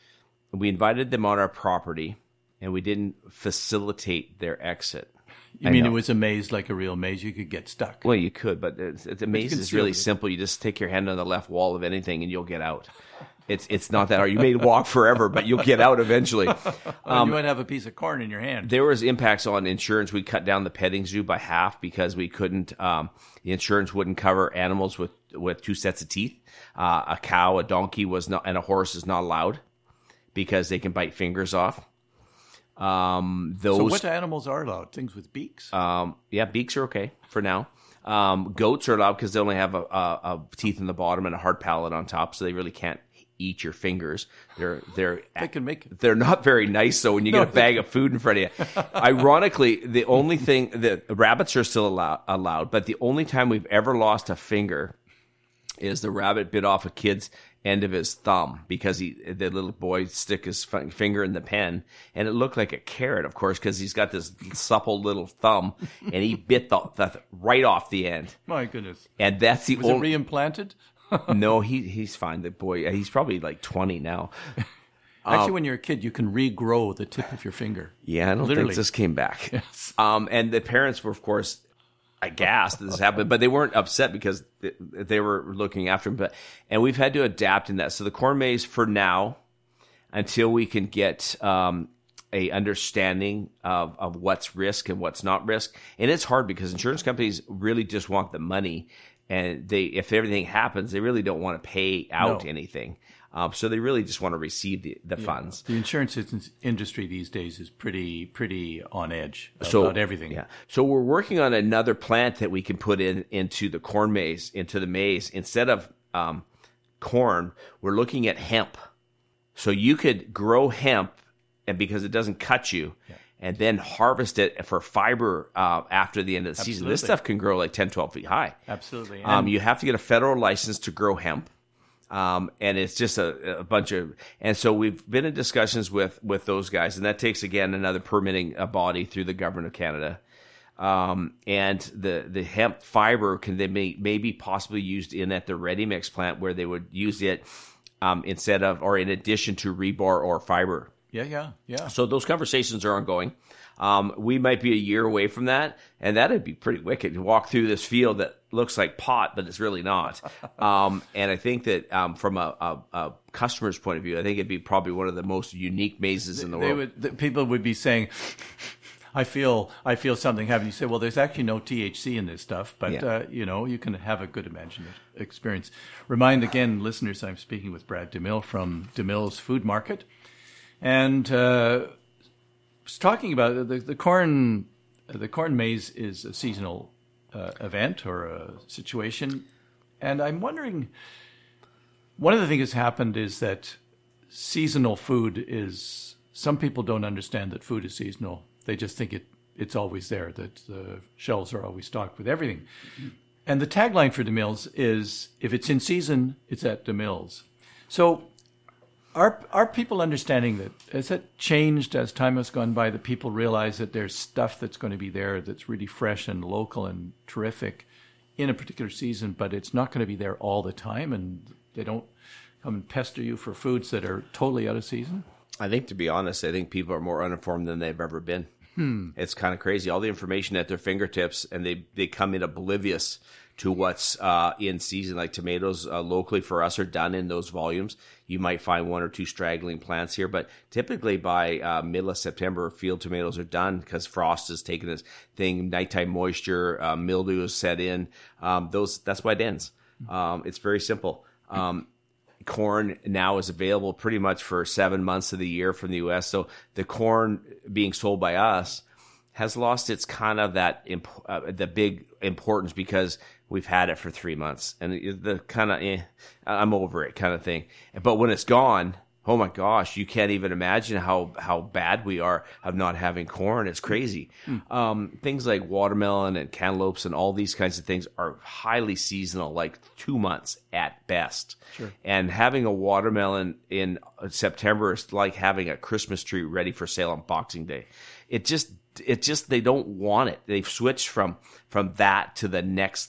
[SPEAKER 2] we invited them on our property, and we didn't facilitate their exit.
[SPEAKER 1] You I mean know. It was a maze like a real maze? You could get stuck.
[SPEAKER 2] Well, you could, but it's, it's, a maze is really simple. You just stick your hand on the left wall of anything, and you'll get out. It's it's not that hard. You may walk forever, but you'll get out eventually.
[SPEAKER 1] Well, um, you might have a piece of corn in your hand.
[SPEAKER 2] There was impacts on insurance. We cut down the petting zoo by half because we couldn't. Um, the insurance wouldn't cover animals with, with two sets of teeth. Uh, a cow, a donkey was not, and a horse is not allowed because they can bite fingers off. Um, those.
[SPEAKER 1] So what animals are allowed? Things with beaks?
[SPEAKER 2] Um, yeah, beaks are okay for now. Um, goats are allowed because they only have a, a, a teeth in the bottom and a hard palate on top, so they really can't eat your fingers. They're they're
[SPEAKER 1] they can make
[SPEAKER 2] they're not very nice. So when you no, get a bag of food in front of you, ironically, the only thing that rabbits are still allowed, allowed, but the only time we've ever lost a finger is the rabbit bit off a kid's end of his thumb because he the little boy stick his finger in the pen and it looked like a carrot, of course, because he's got this supple little thumb and he bit the, the right off the end.
[SPEAKER 1] My goodness!
[SPEAKER 2] And that's the
[SPEAKER 1] was
[SPEAKER 2] only.
[SPEAKER 1] it reimplanted?
[SPEAKER 2] No, he he's fine. The boy, he's probably like twenty now.
[SPEAKER 1] Actually,
[SPEAKER 2] um,
[SPEAKER 1] when you're a kid, you can regrow the tip of your finger.
[SPEAKER 2] Yeah, I don't
[SPEAKER 1] Literally.
[SPEAKER 2] think this came back.
[SPEAKER 1] Yes.
[SPEAKER 2] Um, and the parents were, of course, aghast that this happened, but they weren't upset because they, they were looking after him. But and we've had to adapt in that. So the corn maze for now, until we can get um, a understanding of, of what's risk and what's not risk, and it's hard because insurance companies really just want the money. And they, if everything happens, they really don't want to pay out
[SPEAKER 1] no.
[SPEAKER 2] anything. Um, so they really just want to receive the, the
[SPEAKER 1] yeah.
[SPEAKER 2] funds.
[SPEAKER 1] The insurance industry these days is pretty pretty on edge about
[SPEAKER 2] so,
[SPEAKER 1] everything.
[SPEAKER 2] Yeah. So we're working on another plant that we can put in into the corn maze, into the maze. Instead of um, corn, we're looking at hemp. So you could grow hemp, and because it doesn't cut you, yeah. and then harvest it for fiber uh, after the end of the
[SPEAKER 1] Absolutely.
[SPEAKER 2] season. This stuff can grow like ten, twelve feet high.
[SPEAKER 1] Absolutely.
[SPEAKER 2] Um, you have to get a federal license to grow hemp. Um, and it's just a, a bunch of, and so we've been in discussions with, with those guys, and that takes, again, another permitting uh, body through the government of Canada. Um, and the, the hemp fiber can they may, maybe possibly used in at the ready mix plant where they would use it um, instead of, or in addition to rebar or fiber.
[SPEAKER 1] Yeah, yeah, yeah.
[SPEAKER 2] So those conversations are ongoing. Um, we might be a year away from that, and that'd be pretty wicked to walk through this field that looks like pot, but it's really not. Um, and I think that um, from a, a, a customer's point of view, I think it'd be probably one of the most unique mazes in the
[SPEAKER 1] they
[SPEAKER 2] world.
[SPEAKER 1] Would, the people would be saying, I feel I feel something happening. You say, well, there's actually no T H C in this stuff, but
[SPEAKER 2] Yeah.
[SPEAKER 1] uh, you know, you can have a good imaginative experience. Remind again, listeners, I'm speaking with Brad DeMille from DeMille's Food Market, and uh, was talking about the, the corn. The corn maze is a seasonal uh, event or a situation, and I'm wondering. One of the things that's happened is that seasonal food is. Some people don't understand that food is seasonal. They just think it it's always there, that the shelves are always stocked with everything. And the tagline for DeMille's is, if it's in season, it's at DeMille's. So are, are people understanding that? Has that changed as time has gone by, that people realize that there's stuff that's going to be there that's really fresh and local and terrific in a particular season, but it's not going to be there all the time, and they don't come and pester you for foods that are totally out of season?
[SPEAKER 2] I think, to be honest, I think people are more uninformed than they've ever been.
[SPEAKER 1] Hmm.
[SPEAKER 2] It's kind of crazy. All the information at their fingertips, and they, they come in oblivious to what's uh, in season. Like tomatoes uh, locally for us are done in those volumes. You might find one or two straggling plants here, but typically by uh, middle of September, field tomatoes are done because frost has taken this thing, nighttime moisture, uh, mildew is set in. Um, those That's why it ends. Um, it's very simple. Um, Corn now is available pretty much for seven months of the year from the U S. So the corn being sold by us has lost its kind of that imp- uh, the big importance because we've had it for three months and the, the kind of eh, I'm over it kind of thing. But when it's gone, oh my gosh, you can't even imagine how, how bad we are of not having corn. It's crazy. Mm. Um, things like watermelon and cantaloupes and all these kinds of things are highly seasonal, like two months at best.
[SPEAKER 1] Sure.
[SPEAKER 2] And having a watermelon in September is like having a Christmas tree ready for sale on Boxing Day. It just, it just, they don't want it. They've switched from, from that to the next thing.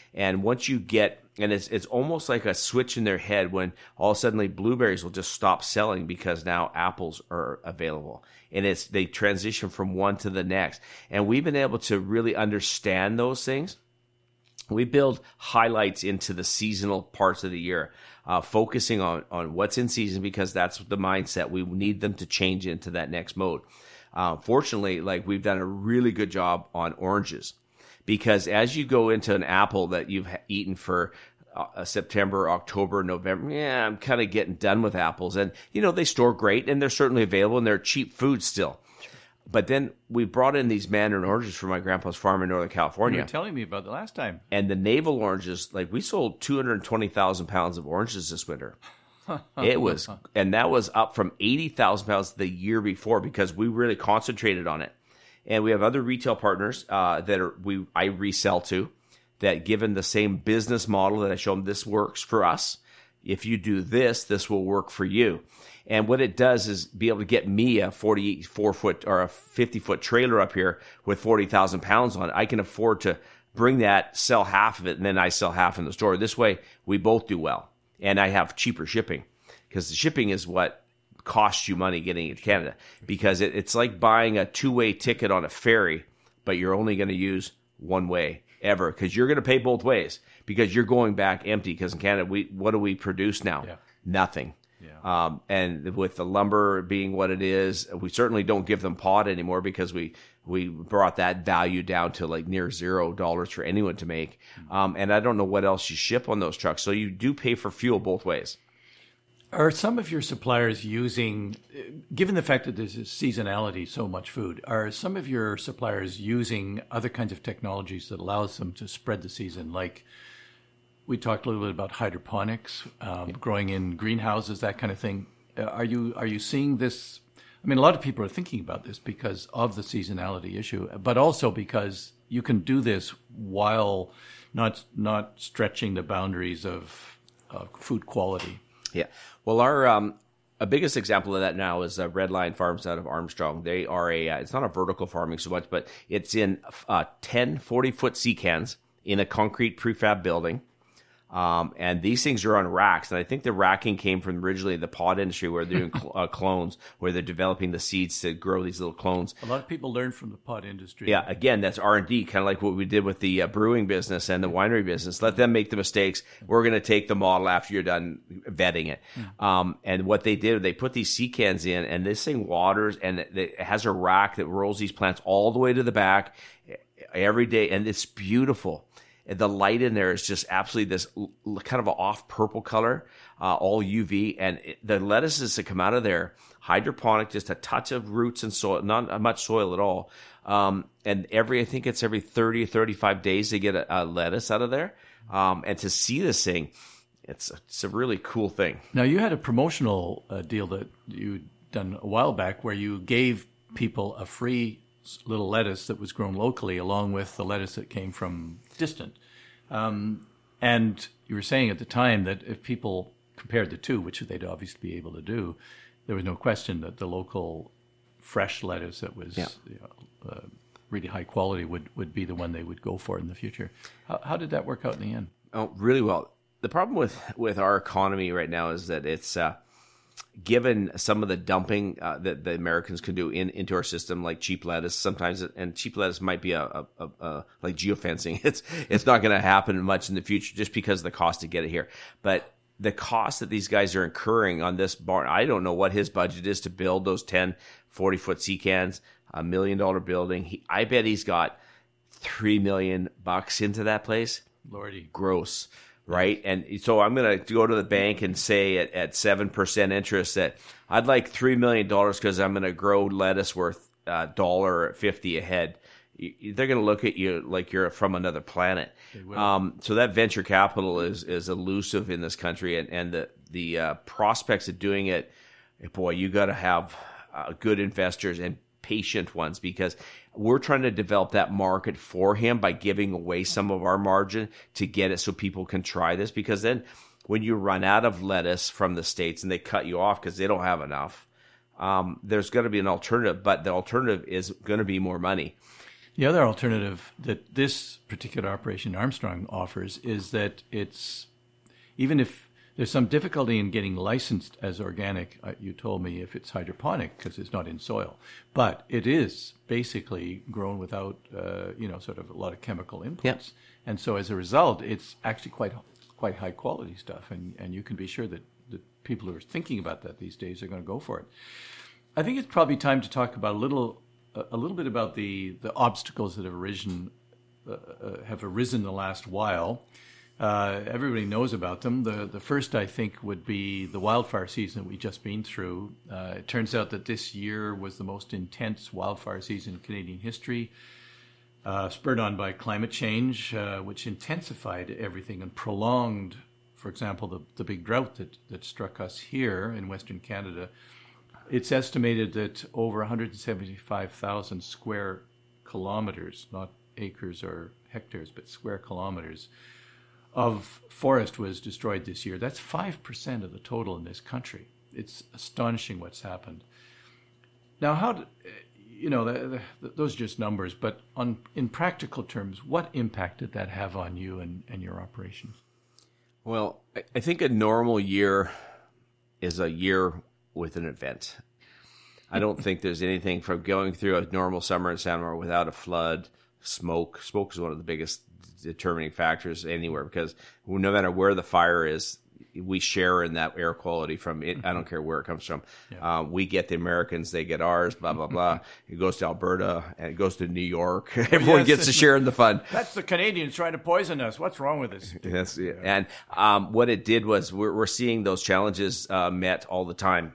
[SPEAKER 2] And once you get, and it's it's almost like a switch in their head when all of a sudden blueberries will just stop selling because now apples are available. And it's they transition from one to the next. And we've been able to really understand those things. We build highlights into the seasonal parts of the year, uh, focusing on, on what's in season because that's the mindset. We need them to change into that next mode. Uh, fortunately, like we've done a really good job on oranges. Because as you go into an apple that you've eaten for uh, September, October, November, yeah, I'm kind of getting done with apples. And, you know, they store great and they're certainly available and they're cheap food still. But then we brought in these mandarin oranges from my grandpa's farm in Northern California.
[SPEAKER 1] You were telling me about the last time.
[SPEAKER 2] And the navel oranges, like we sold two hundred twenty thousand pounds of oranges this winter. It was, and that was up from eighty thousand pounds the year before because we really concentrated on it. And we have other retail partners uh, that are, we I resell to that given the same business model that I show them, this works for us. If you do this, this will work for you. And what it does is be able to get me a forty-four foot or a fifty foot trailer up here with forty thousand pounds on it. I can afford to bring that, sell half of it, and then I sell half in the store. This way, we both do well. And I have cheaper shipping because the shipping is what costs you money getting it to Canada because it, it's like buying a two-way ticket on a ferry, but you're only going to use one way ever because you're going to pay both ways because you're going back empty because in Canada, we what do we produce now?
[SPEAKER 1] Yeah.
[SPEAKER 2] Nothing.
[SPEAKER 1] Yeah.
[SPEAKER 2] Um, and with the lumber being what it is, we certainly don't give them pod anymore because we we brought that value down to like near zero dollars for anyone to make. Um, and I don't know what else you ship on those trucks. So you do pay for fuel both ways.
[SPEAKER 1] Are some of your suppliers using, given the fact that there's a seasonality, so much food, are some of your suppliers using other kinds of technologies that allows them to spread the season? Like we talked a little bit about hydroponics, um, yeah. growing in greenhouses, that kind of thing. Uh, are you are you seeing this? I mean, a lot of people are thinking about this because of the seasonality issue, but also because you can do this while not not stretching the boundaries of uh, food quality.
[SPEAKER 2] Yeah. Well, our um, a biggest example of that now is uh, Red Lion Farms out of Armstrong. They are a, uh, it's not a vertical farming so much, but it's in uh, ten forty-foot sea cans in a concrete prefab building. Um, and these things are on racks. And I think the racking came from originally the pod industry where they're doing cl- uh, clones, where they're developing the seeds to grow these little clones.
[SPEAKER 1] A lot of people learn from the pod industry.
[SPEAKER 2] Yeah, again, that's R and D, kind of like what we did with the uh, brewing business and the winery business. Let them make the mistakes. We're going to take the model after you're done vetting it. Mm. Um, and what they did, they put these sea cans in, and this thing waters, and it, it has a rack that rolls these plants all the way to the back every day, and it's beautiful. The light in there is just absolutely this kind of an off purple color, uh, all U V. And it, the lettuces that come out of there, hydroponic, just a touch of roots and soil, not much soil at all. Um, and every, I think it's every thirty or thirty-five days they get a, a lettuce out of there. Um, and to see this thing, it's, it's a really cool thing.
[SPEAKER 1] Now, you had a promotional uh, deal that you'd done a while back where you gave people a free little lettuce that was grown locally along with the lettuce that came from distant. Um, and you were saying at the time that if people compared the two, which they'd obviously be able to do, there was no question that the local fresh lettuce that was yeah. you know, uh, really high quality would, would be the one they would go for in the future. How, how did that work out in the end?
[SPEAKER 2] Oh, really well. The problem with, with our economy right now is that it's uh, given some of the dumping uh, that the Americans can do in into our system, like cheap lettuce sometimes, and cheap lettuce might be a, a, a, a like geofencing. It's it's not going to happen much in the future just because of the cost to get it here. But the cost that these guys are incurring on this barn, I don't know what his budget is to build those ten forty-foot sea cans, a million dollar building. He, I bet he's got three million bucks into that place.
[SPEAKER 1] Lordy.
[SPEAKER 2] Gross. Right. And so I'm going to go to the bank and say at, at seven percent interest that I'd like three million dollars because I'm going to grow lettuce worth a uh, dollar fifty a head. They're going to look at you like you're from another planet. Um, so that venture capital is, is elusive in this country. And, and the, the uh, prospects of doing it, boy, you got to have uh, good investors and patient ones because we're trying to develop that market for him by giving away some of our margin to get it so people can try this. Because then when you run out of lettuce from the States and they cut you off because they don't have enough, um, there's going to be an alternative, but the alternative is going to be more money.
[SPEAKER 1] The other alternative that this particular operation Armstrong offers is that it's, even if there's some difficulty in getting licensed as organic, uh, you told me, if it's hydroponic because it's not in soil, but it is basically grown without, uh, you know, sort of a lot of chemical inputs.
[SPEAKER 2] Yep.
[SPEAKER 1] And so as a result, it's actually quite quite high quality stuff. And, and you can be sure that the people who are thinking about that these days are going to go for it. I think it's probably time to talk about a little a little bit about the, the obstacles that have arisen uh, uh, have arisen the last while. Uh, everybody knows about them. The the first, I think, would be the wildfire season that we've just been through. Uh, it turns out that this year was the most intense wildfire season in Canadian history, uh, spurred on by climate change, uh, which intensified everything and prolonged, for example, the, the big drought that, that struck us here in Western Canada. It's estimated that over one hundred seventy-five thousand square kilometers, not acres or hectares, but square kilometers, of forest was destroyed this year. That's five percent of the total in this country. It's astonishing what's happened. Now, how, do, you know, the, the, those are just numbers, but on in practical terms, what impact did that have on you and, and your operations?
[SPEAKER 2] Well, I, I think a normal year is a year with an event. I don't think there's anything from going through a normal summer in Santa Maria without a flood, smoke. Smoke is one of the biggest determining factors anywhere because no matter where the fire is, we share in that air quality from it. I don't care where it comes from. Yeah. Um, we get the Americans, they get ours, blah, blah, blah. It goes to Alberta and it goes to New York. Everyone yes. gets to share in the fun.
[SPEAKER 1] That's the Canadians trying to poison us. What's wrong with this?
[SPEAKER 2] Yes, yeah. And um, what it did was we're, we're seeing those challenges uh, met all the time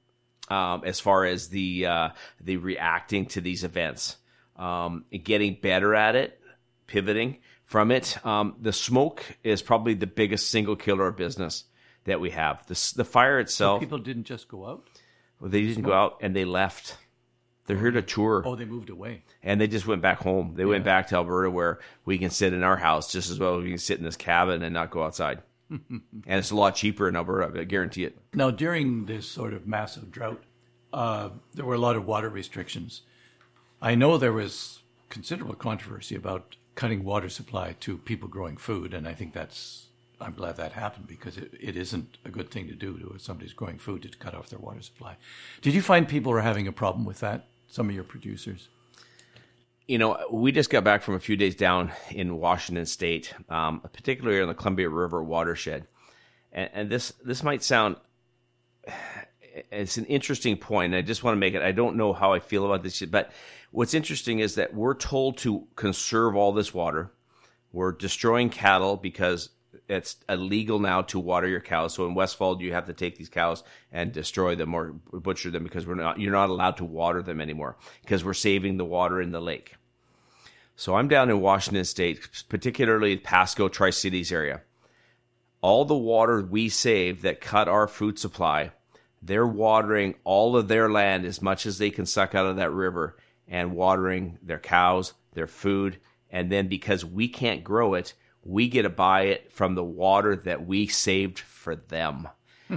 [SPEAKER 2] um, as far as the, uh, the reacting to these events, um, getting better at it, pivoting from it. Um, the smoke is probably the biggest single killer of business that we have. The, the fire itself.
[SPEAKER 1] So people didn't just go out?
[SPEAKER 2] Well, they didn't smoke. go out and they left. They're here to tour.
[SPEAKER 1] Oh, they moved away.
[SPEAKER 2] And they just went back home. They yeah. went back to Alberta where we can sit in our house just as well as we can sit in this cabin and not go outside. And it's a lot cheaper in Alberta, I guarantee it.
[SPEAKER 1] Now, during this sort of massive drought, uh, there were a lot of water restrictions. I know there was considerable controversy about cutting water supply to people growing food, and I think that's, I'm glad that happened because it, it isn't a good thing to do to somebody's growing food to cut off their water supply. Did you find people were having a problem with that, some of your producers?
[SPEAKER 2] You know, we just got back from a few days down in Washington State, um, particularly on the Columbia River watershed. And, and this this might sound, it's an interesting point. I just want to make it, I don't know how I feel about this, but what's interesting is that we're told to conserve all this water. We're destroying cattle because it's illegal now to water your cows. So in Westfold, you have to take these cows and destroy them or butcher them because we're not, you're not allowed to water them anymore because we're saving the water in the lake. So I'm down in Washington State, particularly Pasco, Tri-Cities area. All the water we save that cut our food supply, they're watering all of their land as much as they can suck out of that river and watering their cows, their food. And then because we can't grow it, we get to buy it from the water that we saved for them.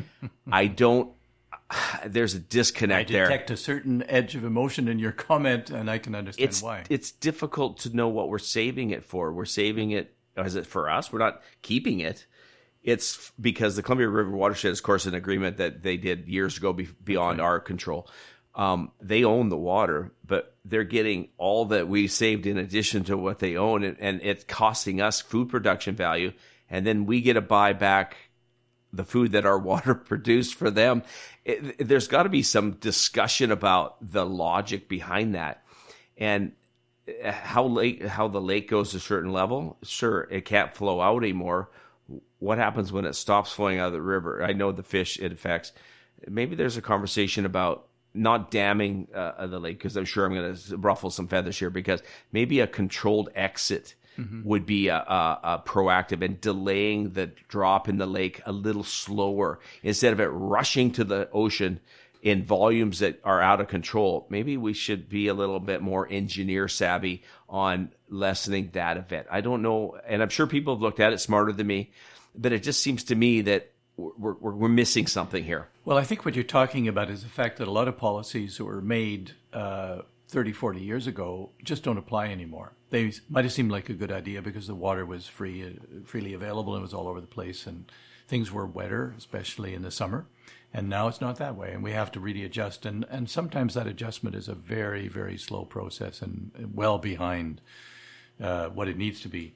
[SPEAKER 2] I don't, there's a disconnect there.
[SPEAKER 1] I detect there. a certain edge of emotion in your comment, and I can understand
[SPEAKER 2] it's,
[SPEAKER 1] why.
[SPEAKER 2] It's difficult to know what we're saving it for. We're saving it, is it for us? We're not keeping it. It's because the Columbia River watershed is, of course, an agreement that they did years ago be, beyond right. our control. Um, they own the water, but they're getting all that we saved in addition to what they own, and, and it's costing us food production value, and then we get to buy back the food that our water produced for them. It, there's got to be some discussion about the logic behind that, and how lake, how the lake goes to a certain level. Sure, it can't flow out anymore. What happens when it stops flowing out of the river? I know the fish it affects. Maybe there's a conversation about not damming uh, the lake, because I'm sure I'm going to ruffle some feathers here, because maybe a controlled exit mm-hmm. would be a, a, a proactive and delaying the drop in the lake a little slower instead of it rushing to the ocean in volumes that are out of control. Maybe we should be a little bit more engineer savvy on lessening that event. I don't know, and I'm sure people have looked at it smarter than me, but it just seems to me that We're, we're, we're missing something here.
[SPEAKER 1] Well, I think what you're talking about is the fact that a lot of policies were made uh, thirty, forty years ago just don't apply anymore. They might have seemed like a good idea because the water was free, uh, freely available and was all over the place, and things were wetter, especially in the summer. And now it's not that way, and we have to really adjust. And, and sometimes that adjustment is a very, very slow process and well behind uh, what it needs to be.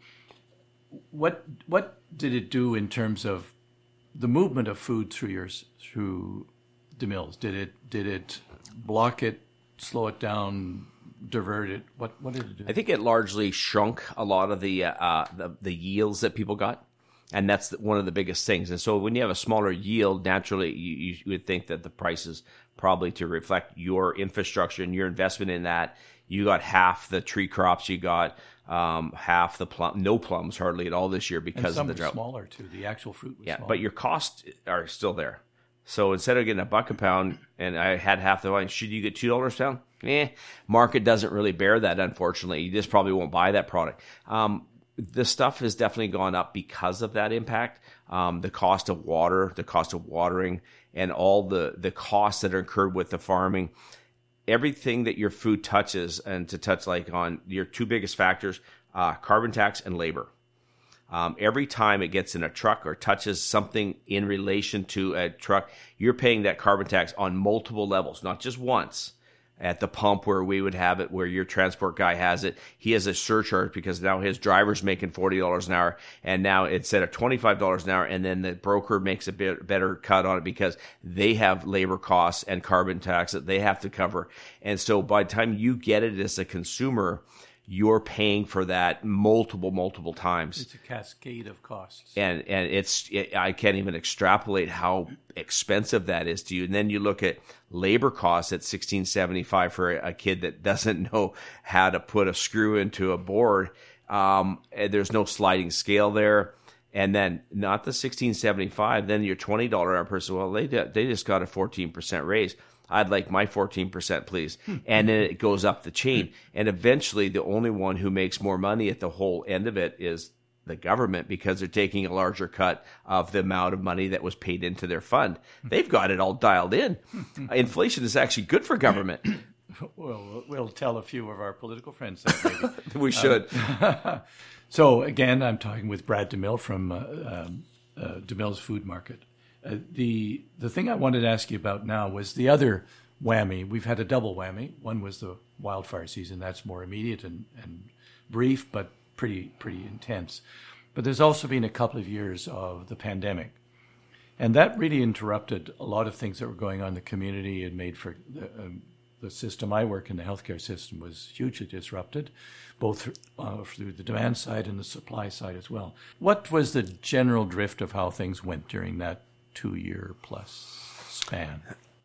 [SPEAKER 1] What what did it do in terms of the movement of food through your through DeMille's? Did it did it block it, slow it down, divert it? What what did it do?
[SPEAKER 2] I think it largely shrunk a lot of the uh, the, the yields that people got. And that's one of the biggest things. And so when you have a smaller yield, naturally you, you would think that the prices probably to reflect your infrastructure and your investment in that. You got half the tree crops, you got um, half the plum, no plums hardly at all this year because
[SPEAKER 1] and some
[SPEAKER 2] of the drought.
[SPEAKER 1] Smaller too. The actual fruit was
[SPEAKER 2] yeah,
[SPEAKER 1] smaller.
[SPEAKER 2] But your costs are still there. So instead of getting a buck a pound, and I had half the wine, should you get two dollars a pound? Eh, market doesn't really bear that. Unfortunately, you just probably won't buy that product. Um, The stuff has definitely gone up because of that impact. Um, the cost of water, the cost of watering, and all the, the costs that are incurred with the farming. Everything that your food touches, and to touch like on your two biggest factors, uh, carbon tax and labor. Um, every time it gets in a truck or touches something in relation to a truck, you're paying that carbon tax on multiple levels, not just once. At the pump where we would have it, where your transport guy has it, he has a surcharge because now his driver's making forty dollars an hour, and now it's at a twenty-five dollars an hour, and then the broker makes a bit better cut on it because they have labor costs and carbon tax that they have to cover. And so by the time you get it as a consumer, you're paying for that multiple, multiple times.
[SPEAKER 1] It's a cascade of costs.
[SPEAKER 2] And and it's it, I can't even extrapolate how expensive that is to you. And then you look at labor costs at sixteen seventy-five for a, a kid that doesn't know how to put a screw into a board. Um, and there's no sliding scale there. And then not the sixteen seventy-five, then your twenty dollars hour person, well, they they just got a fourteen percent raise. I'd like my fourteen percent, please. And then it goes up the chain. And eventually, the only one who makes more money at the whole end of it is the government because they're taking a larger cut of the amount of money that was paid into their fund. They've got it all dialed in. Inflation is actually good for government.
[SPEAKER 1] Well, we'll tell a few of our political friends that maybe.
[SPEAKER 2] We should.
[SPEAKER 1] Um, so, again, I'm talking with Brad DeMille from uh, um, uh, DeMille's Food Market. Uh, the the thing I wanted to ask you about now was the other whammy. We've had a double whammy. One was the wildfire season. That's more immediate and, and brief, but pretty pretty intense. But there's also been a couple of years of the pandemic. And that really interrupted a lot of things that were going on in the community. It made for the, um, the system I work in, the healthcare system, was hugely disrupted, both uh, through the demand side and the supply side as well. What was the general drift of how things went during that two-year plus span?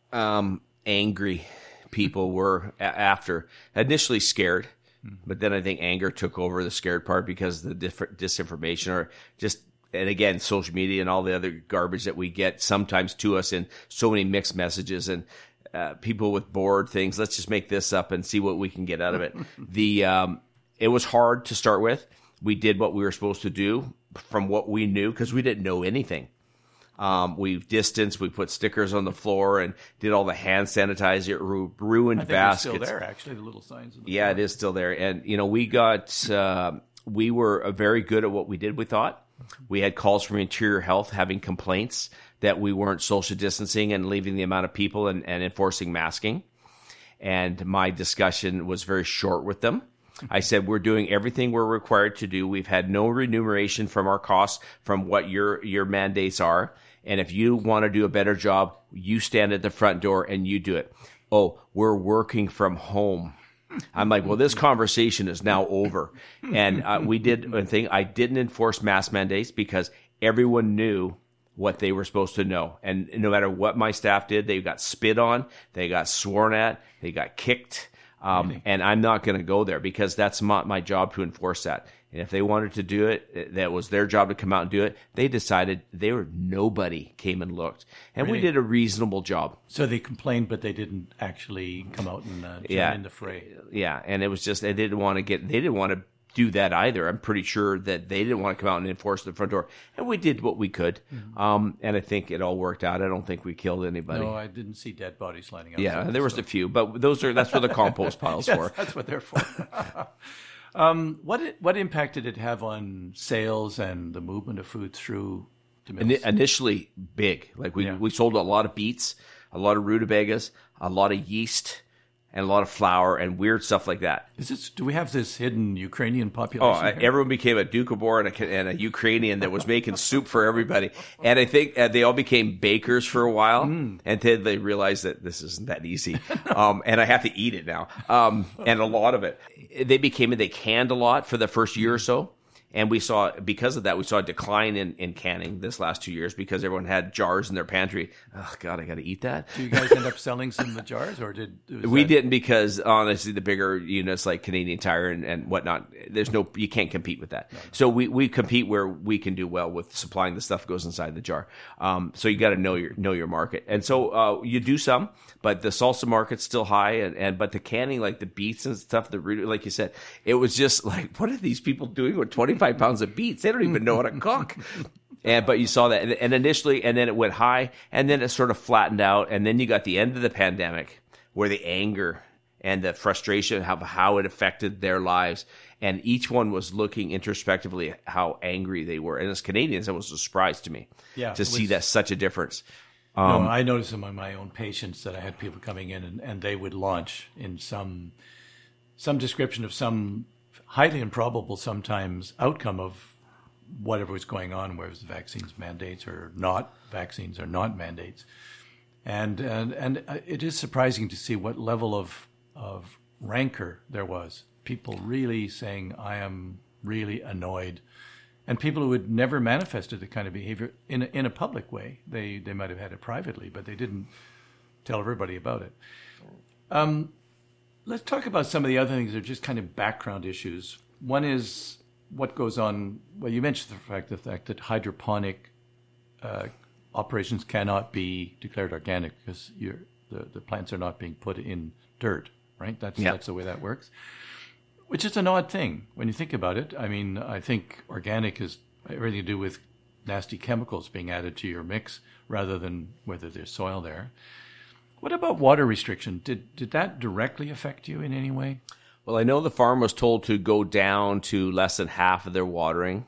[SPEAKER 2] Um, angry people were a- after initially scared, mm-hmm. but then I think anger took over the scared part because the different disinformation or just, and again, social media and all the other garbage that we get sometimes to us in so many mixed messages and uh, people with bored things. Let's just make this up and see what we can get out of it. the um, it was hard to start with. We did what we were supposed to do from what we knew because we didn't know anything. Um, we've distanced, we put stickers on the floor and did all the hand sanitizer, it ru- ruined
[SPEAKER 1] I think
[SPEAKER 2] baskets.
[SPEAKER 1] It's still there, actually, the little signs. On the
[SPEAKER 2] yeah,
[SPEAKER 1] floor.
[SPEAKER 2] it is still there. And, you know, we got, uh, we were very good at what we did, we thought. We had calls from Interior Health having complaints that we weren't social distancing and leaving the amount of people and, and enforcing masking. And my discussion was very short with them. I said, we're doing everything we're required to do. We've had no remuneration from our costs from what your, your mandates are. And if you want to do a better job, you stand at the front door and you do it. Oh, we're working from home. I'm like, well, this conversation is now over. And uh, we did a thing. I didn't enforce mask mandates because everyone knew what they were supposed to know. And no matter what my staff did, they got spit on, they got sworn at, they got kicked. Um, really? And I'm not going to go there because that's not my job to enforce that. And if they wanted to do it, that was their job to come out and do it. They decided they were, nobody came and looked. And really? We did a reasonable job.
[SPEAKER 1] So they complained, but they didn't actually come out and uh, join
[SPEAKER 2] yeah.
[SPEAKER 1] in the fray.
[SPEAKER 2] Yeah. And it was just, they didn't want to get, they didn't want to do that either. I'm pretty sure that they didn't want to come out and enforce the front door, and we did what we could. Mm-hmm. Um, and I think it all worked out. I don't think we killed anybody.
[SPEAKER 1] No, I didn't see dead bodies lining up.
[SPEAKER 2] Yeah, there was so. a few, but those are that's what the compost piles
[SPEAKER 1] yes,
[SPEAKER 2] for.
[SPEAKER 1] That's what they're for. um, what what impact did it have on sales and the movement of food through the mills?
[SPEAKER 2] Initially, big. Like we, yeah. we sold a lot of beets, a lot of rutabagas, a lot of yeast, and a lot of flour and weird stuff like that.
[SPEAKER 1] Is this? Do we have this hidden Ukrainian population?
[SPEAKER 2] Oh, here? Everyone became a Doukhobor and a, and a Ukrainian that was making soup for everybody. And I think uh, they all became bakers for a while, mm. and then they realized that this isn't that easy. um, and I have to eat it now. Um, and a lot of it, they became they canned a lot for the first year or so. And we saw, because of that, we saw a decline in, in canning this last two years because everyone had jars in their pantry. Oh, God, I got to eat that.
[SPEAKER 1] Do you guys end up selling some of the jars, or did
[SPEAKER 2] we
[SPEAKER 1] that...
[SPEAKER 2] didn't? Because honestly, the bigger units like Canadian Tire and, and whatnot, there's no you can't compete with that. No, no. So we, we compete where we can do well with supplying the stuff that goes inside the jar. Um, so you got to know your know your market, and so uh, you do some, but the salsa market's still high, and, and but the canning, like the beets and stuff, the like you said, it was just like, what are these people doing with twenty-five pounds of beets? They don't even know how to cook. And but you saw that, and, and initially, and then it went high, and then it sort of flattened out, and then you got the end of the pandemic, where the anger and the frustration of how it affected their lives, and each one was looking introspectively at how angry they were. And as Canadians, that was a surprise to me, yeah, to see was, that such a difference.
[SPEAKER 1] Um, no, I noticed among my own patients that I had people coming in, and, and they would launch in some some description of some highly improbable sometimes outcome of whatever was going on, whether it was vaccines mandates or not vaccines or not mandates. And and and it is surprising to see what level of of rancor there was. People really saying, I am really annoyed. And people who had never manifested the kind of behavior in a, in a public way. They they might have had it privately, but they didn't tell everybody about it. Um, let's talk about some of the other things that are just kind of background issues. One is what goes on. Well, you mentioned the fact the fact that hydroponic uh, operations cannot be declared organic because you're, the the plants are not being put in dirt, right? That's yeah. that's the way that works. Which is an odd thing when you think about it. I mean, I think organic is everything to do with nasty chemicals being added to your mix rather than whether there's soil there. What about water restriction? Did did that directly affect you in any way?
[SPEAKER 2] Well, I know the farm was told to go down to less than half of their watering.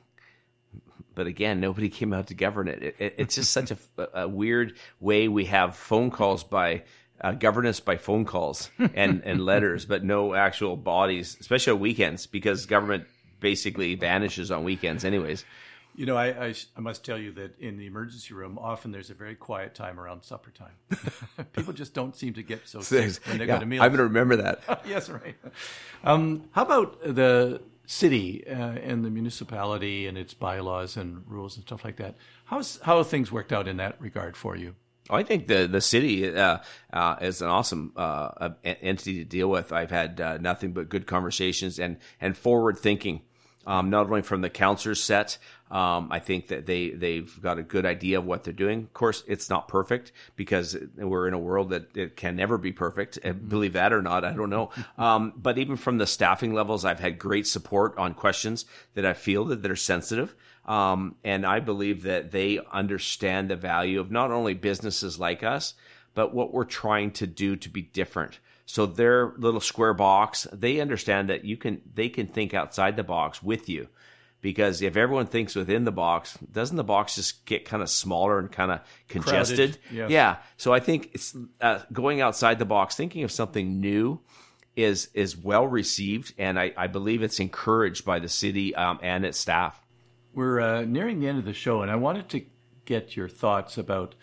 [SPEAKER 2] But again, nobody came out to govern it. it, it it's just such a, a weird way we have phone calls by... Uh, governance by phone calls and, and letters, but no actual bodies, especially on weekends, because government basically vanishes on weekends anyways.
[SPEAKER 1] You know, I, I, I must tell you that in the emergency room, often there's a very quiet time around supper time. People just don't seem to get so sick when they
[SPEAKER 2] yeah,
[SPEAKER 1] go to meals.
[SPEAKER 2] I'm going to remember that.
[SPEAKER 1] Yes, right. Um, how about the city uh, and the municipality and its bylaws and rules and stuff like that? How's, how have things worked out in that regard for you?
[SPEAKER 2] I think the the city uh, uh, is an awesome uh, entity to deal with. I've had uh, nothing but good conversations and and forward thinking, um, not only from the councillors set. Um, I think that they they've got a good idea of what they're doing. Of course, it's not perfect because we're in a world that it can never be perfect. And believe that or not, I don't know. Um, but even from the staffing levels, I've had great support on questions that I fielded that are sensitive. Um, and I believe that they understand the value of not only businesses like us, but what we're trying to do to be different. So their little square box, they understand that you can, they can think outside the box with you. Because if everyone thinks within the box, doesn't the box just get kind of smaller and kind of congested?
[SPEAKER 1] Yes.
[SPEAKER 2] Yeah. So I think it's uh, going outside the box, thinking of something new is is well received. And I, I believe it's encouraged by the city um, and its staff.
[SPEAKER 1] We're uh, nearing the end of the show, and I wanted to get your thoughts about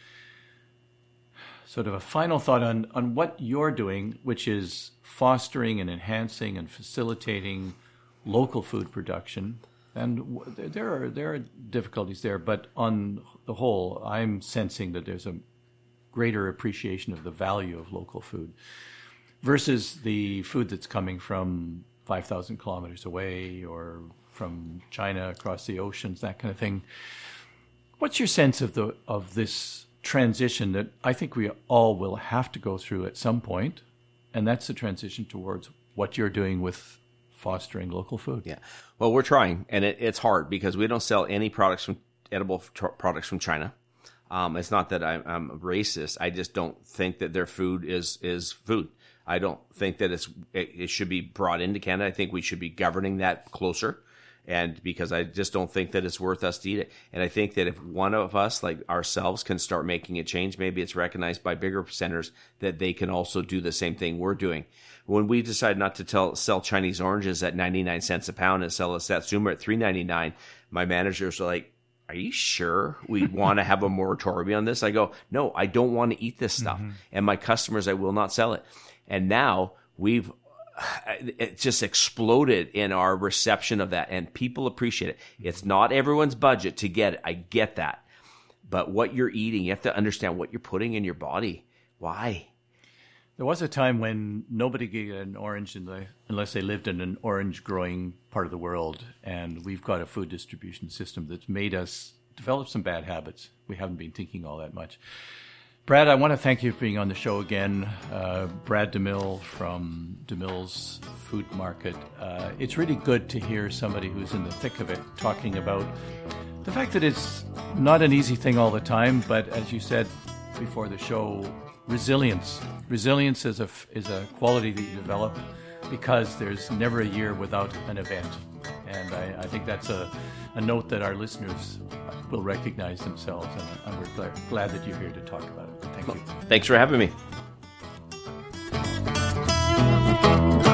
[SPEAKER 1] sort of a final thought on, on what you're doing, which is fostering and enhancing and facilitating local food production. And there are there are difficulties there, but on the whole, I'm sensing that there's a greater appreciation of the value of local food versus the food that's coming from five thousand kilometers away or from China across the oceans, that kind of thing. What's your sense of the of this transition that I think we all will have to go through at some point, and that's the transition towards what you're doing with fostering local food.
[SPEAKER 2] Yeah. Well, we're trying, and it, it's hard because we don't sell any products from edible tr- products from China. Um, it's not that I'm, I'm racist. I just don't think that their food is is food. I don't think that it's it, it should be brought into Canada. I think we should be governing that closer. And because I just don't think that it's worth us to eat it. And I think that if one of us, like ourselves, can start making a change, maybe it's recognized by bigger centers that they can also do the same thing we're doing. When we decided not to tell, sell Chinese oranges at ninety-nine cents a pound and sell a Satsuma at three ninety-nine, my managers were like, are you sure we want to have a moratorium on this? I go, no, I don't want to eat this stuff. Mm-hmm. And my customers, I will not sell it. And now we've it just exploded in our reception of that, and people appreciate it. It's not everyone's budget to get it. I get that. But what you're eating, you have to understand what you're putting in your body. Why?
[SPEAKER 1] There was a time when nobody could get an orange in the, unless they lived in an orange-growing part of the world, and we've got a food distribution system that's made us develop some bad habits. We haven't been thinking all that much. Brad, I want to thank you for being on the show again. Uh, Brad DeMille from DeMille's Food Market. Uh, it's really good to hear somebody who's in the thick of it talking about the fact that it's not an easy thing all the time, but as you said before the show, resilience. Resilience is a, is a quality that you develop because there's never a year without an event. And I, I think that's a, a note that our listeners will recognize themselves, and, and we're glad, glad that you're here to talk about it. Thank you.
[SPEAKER 2] Thanks for having me.